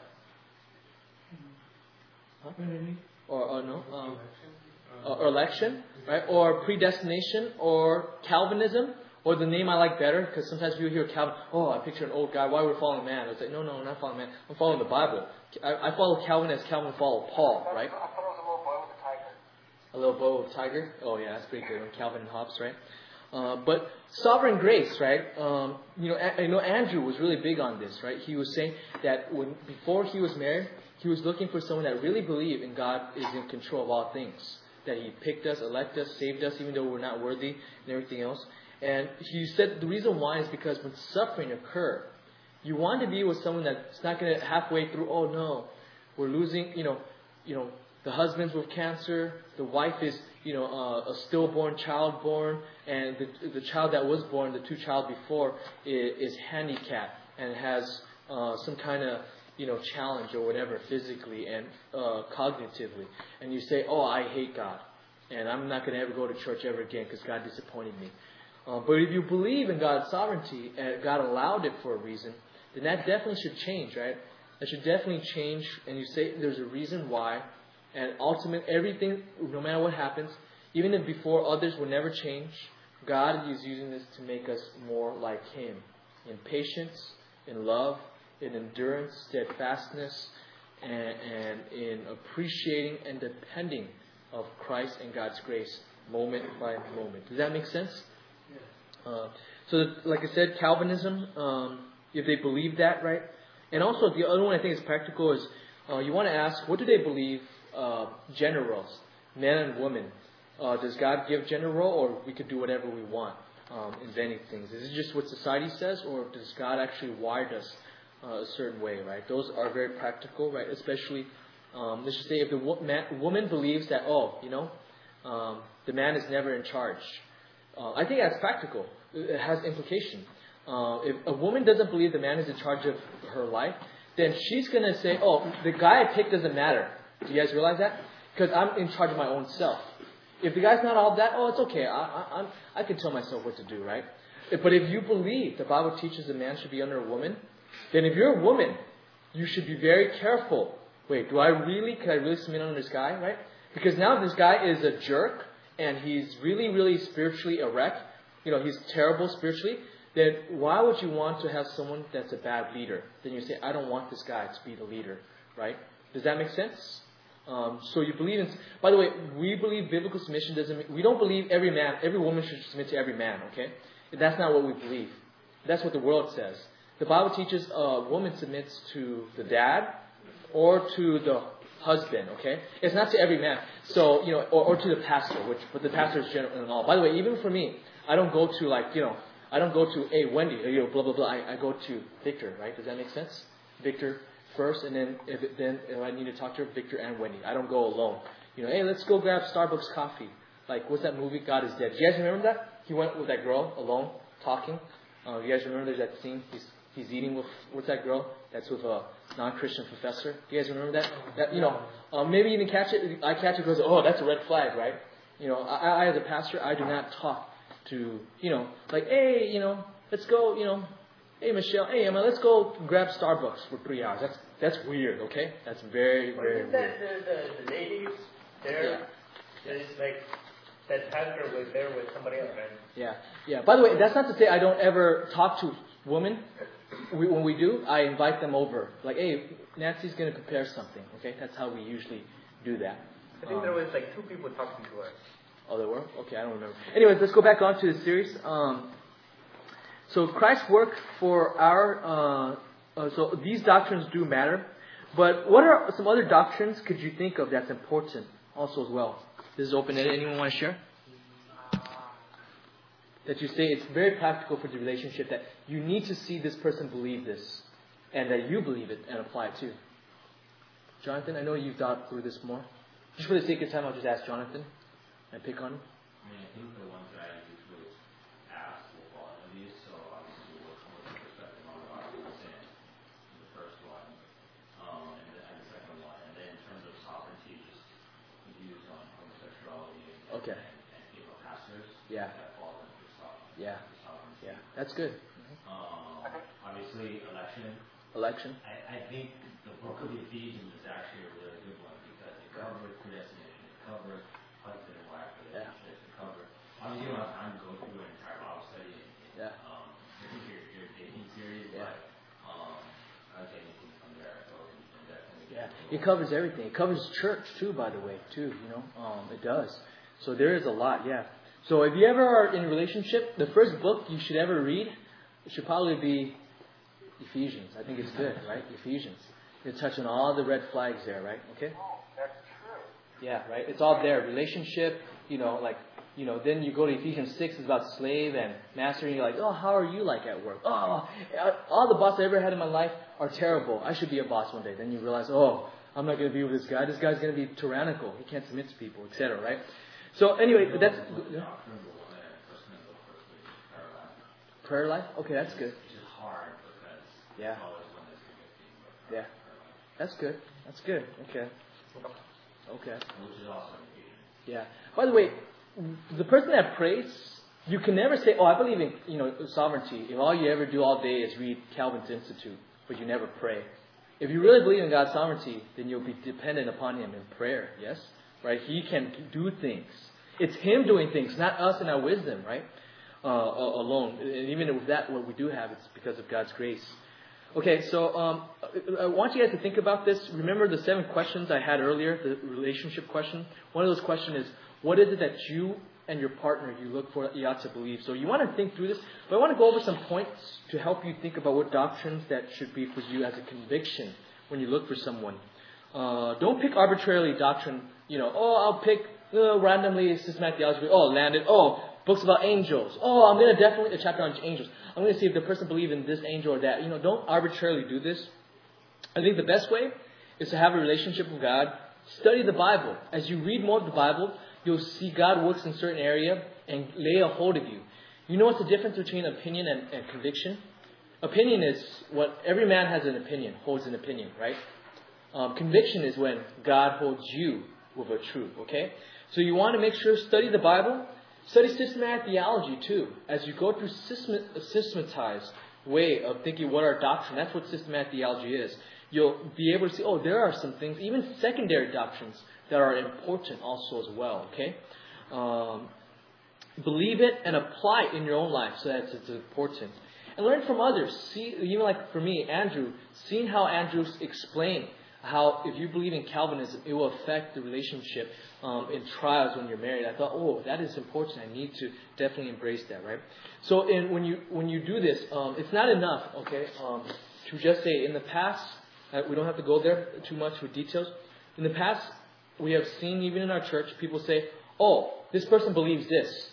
Huh? Or, or no? Um, or election, right? Or predestination, or Calvinism, or the name I like better, because sometimes people hear Calvin, oh, I picture an old guy, why we're following man? It's like, no, no, I'm not following man. I'm following the Bible. I, I follow Calvin as Calvin followed Paul, right? I thought it was a little boy with a tiger. A little bow with a tiger? Oh, yeah, that's pretty good. Calvin and Hobbes, right? Uh, but sovereign grace, right? Um, you know, a, you know, Andrew was really big on this, right? He was saying that when before he was married, he was looking for someone that really believed in God is in control of all things. That He picked us, elected us, saved us, even though we're not worthy and everything else. And he said the reason why is because when suffering occurs, you want to be with someone that's not going to halfway through, oh no, we're losing, you know, you know, the husband's with cancer, the wife is, you know, uh, a stillborn child born, and the the child that was born, the two child before, is, is handicapped and has uh, some kind of, you know, challenge or whatever physically and uh, cognitively. And you say, oh, I hate God, and I'm not going to ever go to church ever again because God disappointed me. Uh, but if you believe in God's sovereignty and God allowed it for a reason, then that definitely should change, right? That should definitely change. And you say there's a reason why. And ultimately, everything, no matter what happens, even if before others will never change, God is using this to make us more like Him. In patience, in love, in endurance, steadfastness, and, and in appreciating and depending of Christ and God's grace moment by moment. Does that make sense? Uh, so, like I said, Calvinism, um, if they believe that, right? And also, the other one I think is practical is uh, you want to ask, what do they believe uh, gender roles, men and women? Uh, does God give gender role, or we could do whatever we want, um, inventing things? Is it just what society says, or does God actually wired us uh, a certain way, right? Those are very practical, right? Especially, um, let's just say if the wo- man, woman believes that, oh, you know, um, the man is never in charge. Uh, I think that's practical. It has implication. Uh, if a woman doesn't believe the man is in charge of her life, then she's going to say, oh, the guy I picked doesn't matter. Do you guys realize that? Because I'm in charge of my own self. If the guy's not all that, oh, it's okay. I, I, I'm, I can tell myself what to do, right? But if you believe the Bible teaches a man should be under a woman, then if you're a woman, you should be very careful. Wait, do I really, can I really submit under this guy, right? Because now this guy is a jerk, and he's really, really spiritually a wreck, you know, he's terrible spiritually, then why would you want to have someone that's a bad leader? Then you say, I don't want this guy to be the leader, right? Does that make sense? Um, so you believe in, by the way, we believe biblical submission doesn't mean, we don't believe every man, every woman should submit to every man, okay? That's not what we believe. That's what the world says. The Bible teaches a woman submits to the dad or to the husband, okay? It's not to every man. So, you know, or, or to the pastor, which, but the pastor is general and all. By the way, even for me, I don't go to like, you know, I don't go to, hey, Wendy, you know, blah, blah, blah. I, I go to Victor, right? Does that make sense? Victor first, and then if it, then if I need to talk to her, Victor and Wendy. I don't go alone. You know, hey, let's go grab Starbucks coffee. Like, what's that movie, God is Dead? Do you guys remember that? He went with that girl alone, talking. Uh, you guys remember there's that scene? He's he's eating with, what's that girl? That's with a non-Christian professor. Do you guys remember that? That you know, uh, maybe you didn't catch it. I catch it because, oh, that's a red flag, right? You know, I, I as a pastor, I do not talk to, you know, like, hey, you know, let's go, you know, hey, Michelle, hey, Emma, let's go grab Starbucks for three hours. That's that's weird, okay? That's very, very Isn't weird. that the, the, the ladies there? Yeah. There's like, that pastor was there with somebody else, right? Yeah, yeah. By the way, that's not to say I don't ever talk to women. We, when we do, I invite them over. Like, hey, Nancy's going to prepare something, okay? That's how we usually do that. I think Um, there was like two people talking to us. Oh, there were? Okay, I don't remember. Anyways, let's go back on to the series. Um, so Christ's work for our, uh, uh, so these doctrines do matter. But what are some other doctrines could you think of that's important also as well? This is open. Anyone want to share? That you say it's very practical for the relationship that you need to see this person believe this and that you believe it and apply it too. Jonathan, I know you've thought through this more. Just for the sake of time, I'll just ask Jonathan. and pick on them? I mean, I think the ones that I usually ask will fall into these. So obviously, we'll come with a perspective on God and sin, the first one, um, and, the, and the second one, and then in terms of sovereignty, just views on homosexuality and, Okay. and, and female pastors. Yeah. That fall into sovereignty. Yeah. sovereignty. Yeah, that's good. Um, obviously, election. Election. I, I think the book of Ephesians is actually a really good one because it covers predestination, it covers husband and wife relationships, it covers. Obviously, you don't have time to go through an entire Bible study in, in Yeah. um, your, your dating series, Yeah. but um, I'd say anything from there. So definitely. Yeah, it covers everything. It covers church too, by the way, too. You know, um, it does. So there is a lot. Yeah. So if you ever are in a relationship, the first book you should ever read should probably be Ephesians. I think it's good, right? Ephesians. It's touching all the red flags there, right? Okay. Oh, that's true. Yeah, right. It's all there. Relationship. You know, like. You know, then you go to Ephesians six, it's about slave and master, and you're like, oh, how are you like at work? Oh, all the bosses I ever had in my life are terrible. I should be a boss one day. Then you realize, oh, I'm not going to be with this guy. This guy's going to be tyrannical. He can't submit to people, et cetera, right? So anyway, that's... Yeah. Prayer life? Okay, that's good. Which is hard because yeah. always one that's convicting. Yeah. That's good. That's good. Okay. Okay. Which is also yeah. By the way, the person that prays, you can never say, oh, I believe in, you know, sovereignty. If all you ever do all day is read Calvin's Institute, but you never pray. If you really believe in God's sovereignty, then you'll be dependent upon Him in prayer. Yes? Right? He can do things. It's Him doing things, not us and our wisdom, right? Uh, alone. And even with that, what we do have, it's because of God's grace. Okay, so um, I want you guys to think about this. Remember the seven questions I had earlier, the relationship question? One of those questions is, what is it that you and your partner, you look for, you ought to believe? So you want to think through this. But I want to go over some points to help you think about what doctrines that should be for you as a conviction when you look for someone. Uh, don't pick arbitrarily doctrine. You know, oh, I'll pick uh, randomly systematic theology. Oh, landed. Oh, books about angels. Oh, I'm going to definitely, a chapter on angels. I'm going to see if the person believes in this angel or that. You know, don't arbitrarily do this. I think the best way is to have a relationship with God. Study the Bible. As you read more of the Bible, you'll see God works in a certain area and lay a hold of you. You know what's the difference between opinion and, and conviction? Opinion is what every man has an opinion, holds an opinion, right? Um, conviction is when God holds you with a truth, okay? So you want to make sure, study the Bible. Study systematic theology too. As you go through a systematized way of thinking what our doctrine, that's what systematic theology is. You'll be able to see, oh, there are some things, even secondary doctrines, that are important also as well, okay? Um, believe it and apply it in your own life so that it's important. And learn from others. See, even like for me, Andrew, seeing how Andrew explained how if you believe in Calvinism, it will affect the relationship um, in trials when you're married. I thought, oh, that is important. I need to definitely embrace that, right? So in, when you when you do this, um, it's not enough, okay, um, to just say in the past, uh, we don't have to go there too much with details. In the past, we have seen even in our church, people say, oh, this person believes this.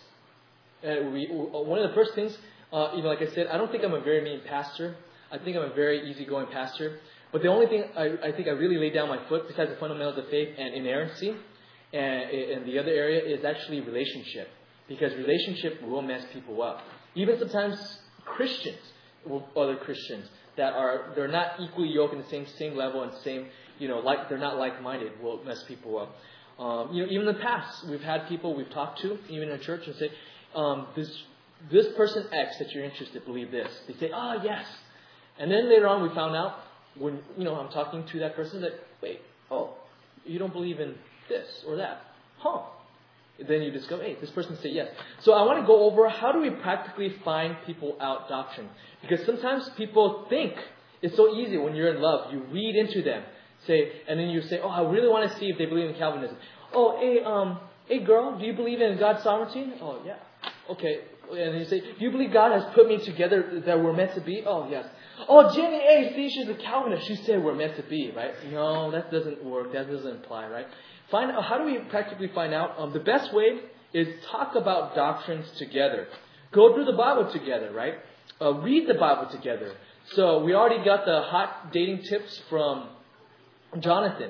And we, one of the first things, uh, you know, like I said, I don't think I'm a very mean pastor. I think I'm a very easygoing pastor. But the only thing I, I think I really laid down my foot besides the fundamentals of faith and inerrancy, and, and the other area is actually relationship. Because relationship will mess people up. Even sometimes Christians, other Christians, that are, they're not equally yoked in the same same level and same, you know, like they're not like-minded, will mess people up. Um, you know, even in the past, we've had people we've talked to, even in a church, and say, um, this this person X that you're interested, believe this. They say, oh, yes. And then later on we found out, when, you know, I'm talking to that person that, wait, oh, you don't believe in this or that. Huh. Then you discover, hey, this person said yes. So I want to go over how do we practically find people out doctrine. Because sometimes people think it's so easy when you're in love. You read into them. Say, and then you say, oh, I really want to see if they believe in Calvinism. Oh, hey, um, hey girl, do you believe in God's sovereignty? Oh, yeah. Okay. And then you say, do you believe God has put me together that we're meant to be? Oh, yes. Oh, Jenny, hey, see, she's a Calvinist. She said we're meant to be, right? No, that doesn't work. That doesn't apply, right? Find out, how do we practically find out? Um, the best way is talk about doctrines together. Go through the Bible together, right? Uh, read the Bible together. So we already got the hot dating tips from Jonathan.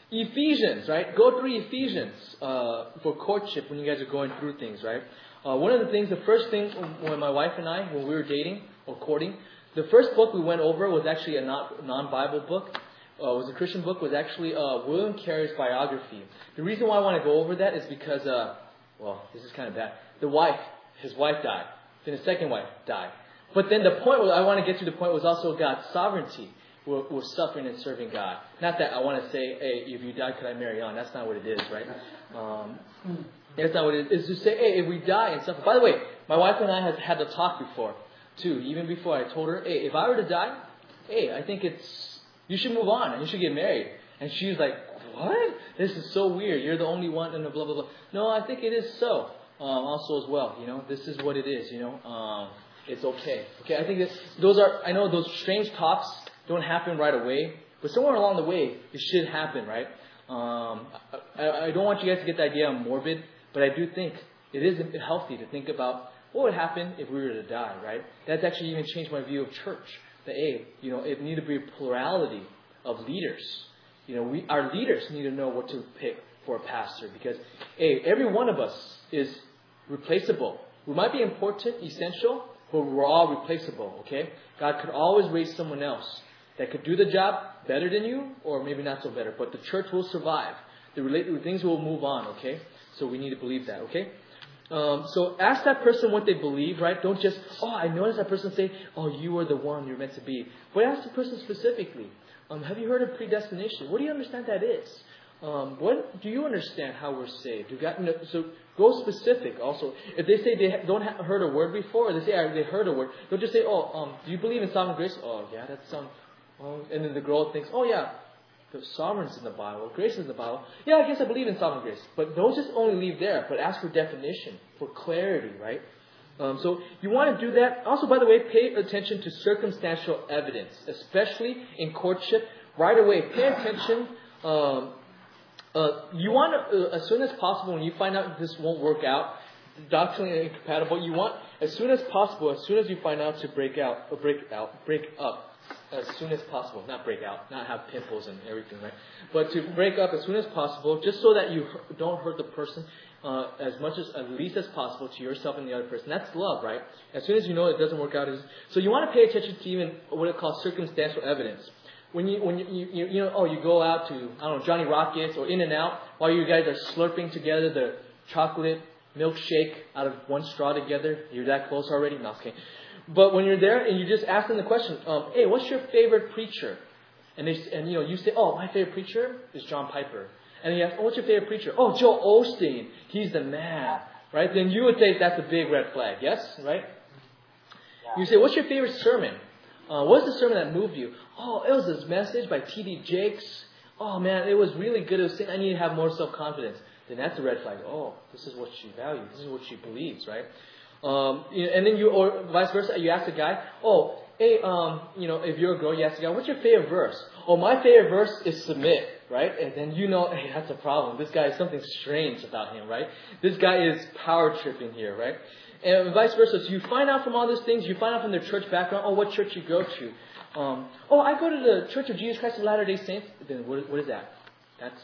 Ephesians, right? Go through Ephesians uh, for courtship when you guys are going through things, right? Uh, one of the things, the first thing when my wife and I, when we were dating or courting, the first book we went over was actually a non-Bible book. Uh, was a Christian book. Was actually uh, William Carey's biography. The reason why I want to go over that is because, uh, well, this is kind of bad. The wife, his wife died. Then his second wife died. But then the point I want to get to the point was also God's sovereignty. We're, we're suffering and serving God. Not that I want to say, hey, if you die, could I marry on? That's not what it is, right? Um, that's not what it is. It's to say, hey, if we die and suffer. By the way, my wife and I have had the talk before, too. Even before I told her, hey, if I were to die, hey, I think it's, you should move on and you should get married. And she's like, what? This is so weird. You're the only one and blah, blah, blah. No, I think it is so. Um, also as well, you know, this is what it is, you know. Um, it's okay. Okay, I think that those are, I know those strange talks don't happen right away, but somewhere along the way, it should happen, right? Um, I, I don't want you guys to get the idea I'm morbid, but I do think it is healthy to think about what would happen if we were to die, right? That's actually even changed my view of church. That, hey, you know, it need to be a plurality of leaders. You know, we our leaders need to know what to pick for a pastor because, hey, every one of us is replaceable. We might be important, essential, but we're all replaceable, okay? God could always raise someone else that could do the job better than you, or maybe not so better. But the church will survive. The related things will move on, okay? So we need to believe that, okay? Um, so ask that person what they believe, right? Don't just, oh, I noticed that person say, oh, you are the one you're meant to be. But ask the person specifically. Um, have you heard of predestination? What do you understand that is? Um, what do you understand how we're saved? You got, you know, so go specific also. If they say they don't have heard a word before, or they say they heard a word, don't just say, oh, um, do you believe in sovereign grace? Oh, yeah, that's some. Um, and then the girl thinks, oh, yeah, the sovereign's in the Bible, grace is in the Bible. Yeah, I guess I believe in sovereign grace. But don't just only leave there, but ask for definition, for clarity, right? Um, so you want to do that. Also, by the way, pay attention to circumstantial evidence, especially in courtship. Right away, pay attention. Um, uh, you want to, uh, as soon as possible, when you find out this won't work out, doctrinally incompatible, you want, as soon as possible, as soon as you find out to break out, or break out, break up. As soon as possible. Not break out. Not have pimples and everything, right? But to break up as soon as possible, just so that you don't hurt the person uh, as much as, at least as possible to yourself and the other person. That's love, right? As soon as you know it doesn't work out. So you want to pay attention to even what it calls circumstantial evidence. When you, when you, you, you know, oh, you go out to, I don't know, Johnny Rockets or In-N-Out while you guys are slurping together the chocolate milkshake out of one straw together. You're that close already? No, okay. But when you're there and you just ask them the question, um, hey, what's your favorite preacher? And they and you know you say, oh, my favorite preacher is John Piper. And then you ask, oh, what's your favorite preacher? Oh, Joel Osteen. He's the man, right? Then you would say that's a big red flag, yes, right? You say, what's your favorite sermon? Uh, what's the sermon that moved you? Oh, it was this message by T D Jakes. Oh man, it was really good. It was saying I need to have more self-confidence. Then that's a red flag. Oh, this is what she values. This is what she believes, right? Um, and then you, or vice versa, you ask a guy, oh, hey, um, you know, if you're a girl, you ask a guy, what's your favorite verse? Oh, my favorite verse is submit, right? And then you know, hey, that's a problem. This guy is something strange about him, right? This guy is power tripping here, right? And vice versa. So you find out from all these things, you find out from their church background, oh, what church you go to. Um, oh, I go to the Church of Jesus Christ of Latter-day Saints. Then what, what is that? That's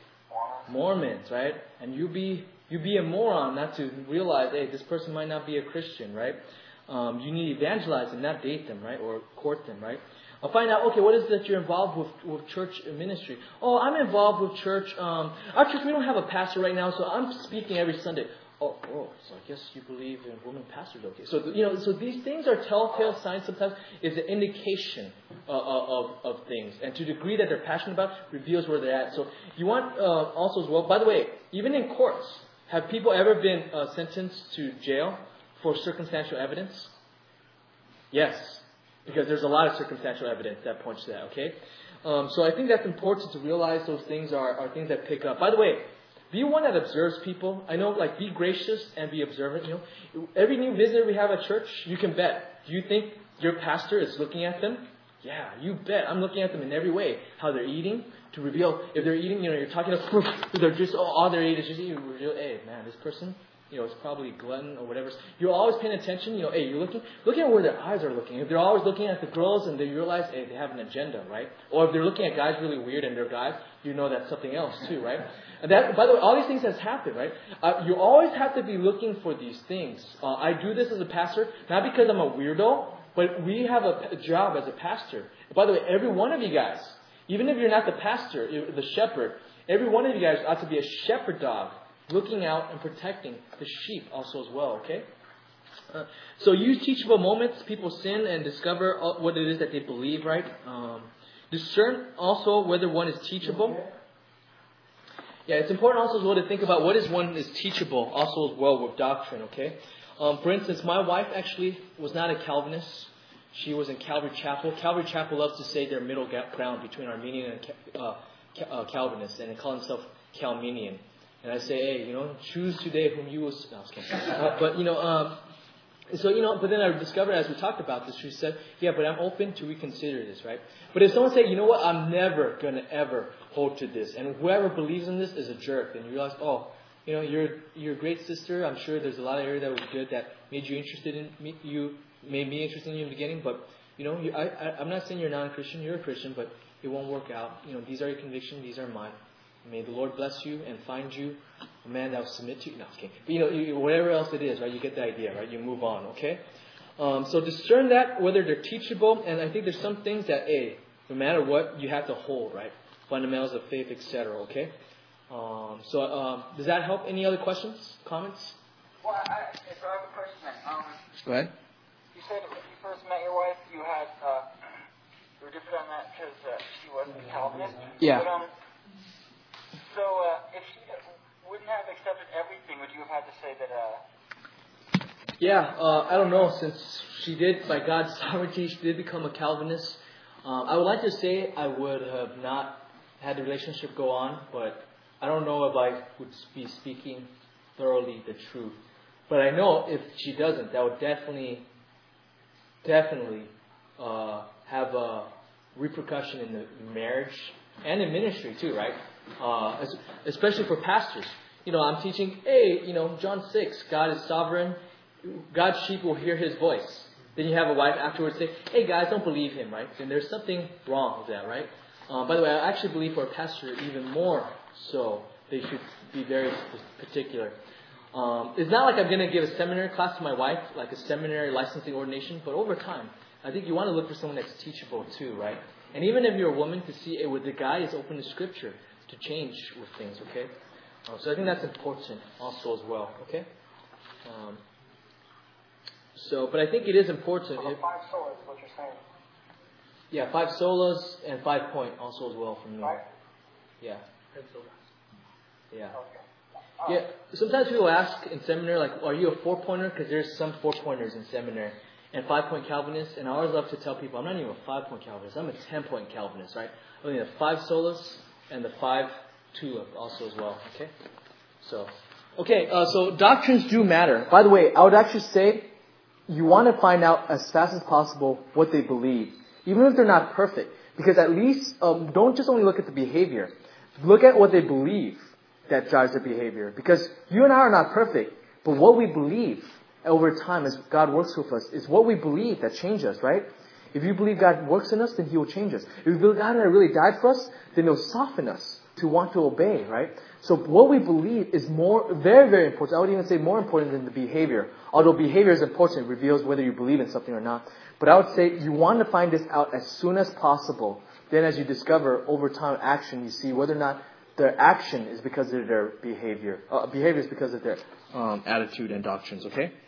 Mormons, right? And you be you be a moron not to realize, hey, this person might not be a Christian, right? Um, you need to evangelize them, not date them, right? Or court them, right? I'll find out, okay, what is it that you're involved with with church ministry? Oh, I'm involved with church. Um, our church, we don't have a pastor right now, so I'm speaking every Sunday. Oh, oh, so I guess you believe in women pastors, okay? So you know, so these things are telltale signs. Sometimes is an indication uh, of of things, and to the degree that they're passionate about, reveals where they're at. So you want uh, also as well. By the way, even in courts, have people ever been uh, sentenced to jail for circumstantial evidence? Yes, because there's a lot of circumstantial evidence that points to that. Okay, um, so I think that's important to realize. Those things are are things that pick up. By the way. Be one that observes people. I know, like, be gracious and be observant. You know, every new visitor we have at church, you can bet. Do you think your pastor is looking at them? Yeah, you bet. I'm looking at them in every way. How they're eating, to reveal if they're eating. You know, you're talking to they're just oh, all they're eating is just eating. Reveal, hey, man, this person, you know, it's probably glutton or whatever. You're always paying attention. You know, hey, you're looking, looking at where their eyes are looking. If they're always looking at the girls and they realize, hey, they have an agenda, right? Or if they're looking at guys really weird and they're guys, you know that's something else too, right? And that, by the way, all these things has happened, right? Uh, you always have to be looking for these things. Uh, I do this as a pastor, not because I'm a weirdo, but we have a, a job as a pastor. By the way, every one of you guys, even if you're not the pastor, you're the shepherd, every one of you guys ought to be a shepherd dog, looking out and protecting the sheep also as well, okay? Uh, so use teachable moments. People sin and discover what it is that they believe, right? Um, discern also whether one is teachable. Yeah, it's important also as well to think about what is one is teachable also as well with doctrine, okay? Um, for instance, my wife actually was not a Calvinist. She was in Calvary Chapel. Calvary Chapel loves to say they're middle ground between Arminian and uh, uh, Calvinists, and they call themselves Calminian. And I say, hey, you know, choose today whom you will... No, I was kidding. Uh, but, you know, um, so, you know, but then I discovered as we talked about this, she said, yeah, but I'm open to reconsider this, right? But if someone say, you know what, I'm never going to ever hold to this, and whoever believes in this is a jerk, then you realize, oh, you know, you're you're a great sister. I'm sure there's a lot of area that was good that made you interested in me, you made me interested in you in the beginning, but, you know, you, I, I, I'm not saying you're not a Christian, you're a Christian, but it won't work out. You know, these are your convictions, these are mine. May the Lord bless you and find you a man that will submit to you. No, okay. But, you know, you, whatever else it is, right? You get the idea, right? You move on, okay? Um, so discern that, whether they're teachable. And I think there's some things that, A, no matter what, you have to hold, right? Fundamentals of faith, et cetera, okay? Um, so um, does that help? Any other questions, comments? Well, I, so I have a question then. Um, Go ahead. You said when you first met your wife, you had, uh, you were different on that because uh, she wasn't a Calvinist. Yeah. But, um, so uh, if she wouldn't have accepted everything, would you have had to say that... Uh... Yeah, uh, I don't know. Since she did, by God's sovereignty, she did become a Calvinist. Um, I would like to say I would have not had the relationship go on, but I don't know if I would be speaking thoroughly the truth. But I know if she doesn't, that would definitely, definitely uh, have a repercussion in the marriage and in ministry too, right? Uh, especially for pastors. You know, I'm teaching, hey, you know, John six, God is sovereign. God's sheep will hear His voice. Then you have a wife afterwards say, hey guys, don't believe him, right? Then there's something wrong with that, right? Um, by the way, I actually believe for a pastor even more so they should be very particular. Um, it's not like I'm going to give a seminary class to my wife, like a seminary licensing ordination, but over time, I think you want to look for someone that's teachable too, right? And even if you're a woman, to see it with the guy is open to Scripture to change with things, okay? Um, so I think that's important also as well, okay? Um, so, but I think it is important. So if, five solas, what you're saying. Yeah, five solas and five point also as well from me. Right? Yeah. Yeah. Okay. Yeah. Sometimes people ask in seminary, like, are you a four-pointer? Because there's some four-pointers in seminary. And five-point Calvinists. And I always love to tell people, I'm not even a five-point Calvinist. I'm a ten-point Calvinist, right? I mean, the five solas and the five tulip also as well. Okay? So, okay. Uh, so doctrines do matter. By the way, I would actually say you want to find out as fast as possible what they believe. Even if they're not perfect. Because at least, um, don't just only look at the behavior. Look at what they believe that drives their behavior. Because you and I are not perfect. But what we believe over time as God works with us is what we believe that changes us, right? If you believe God works in us, then He will change us. If you believe God really died for us, then He'll soften us to want to obey, right? So what we believe is more, very, very important. I would even say more important than the behavior. Although behavior is important, it reveals whether you believe in something or not. But I would say you want to find this out as soon as possible. Then as you discover over time action, you see whether or not their action is because of their behavior. Uh, behavior is because of their um, attitude and doctrines, okay?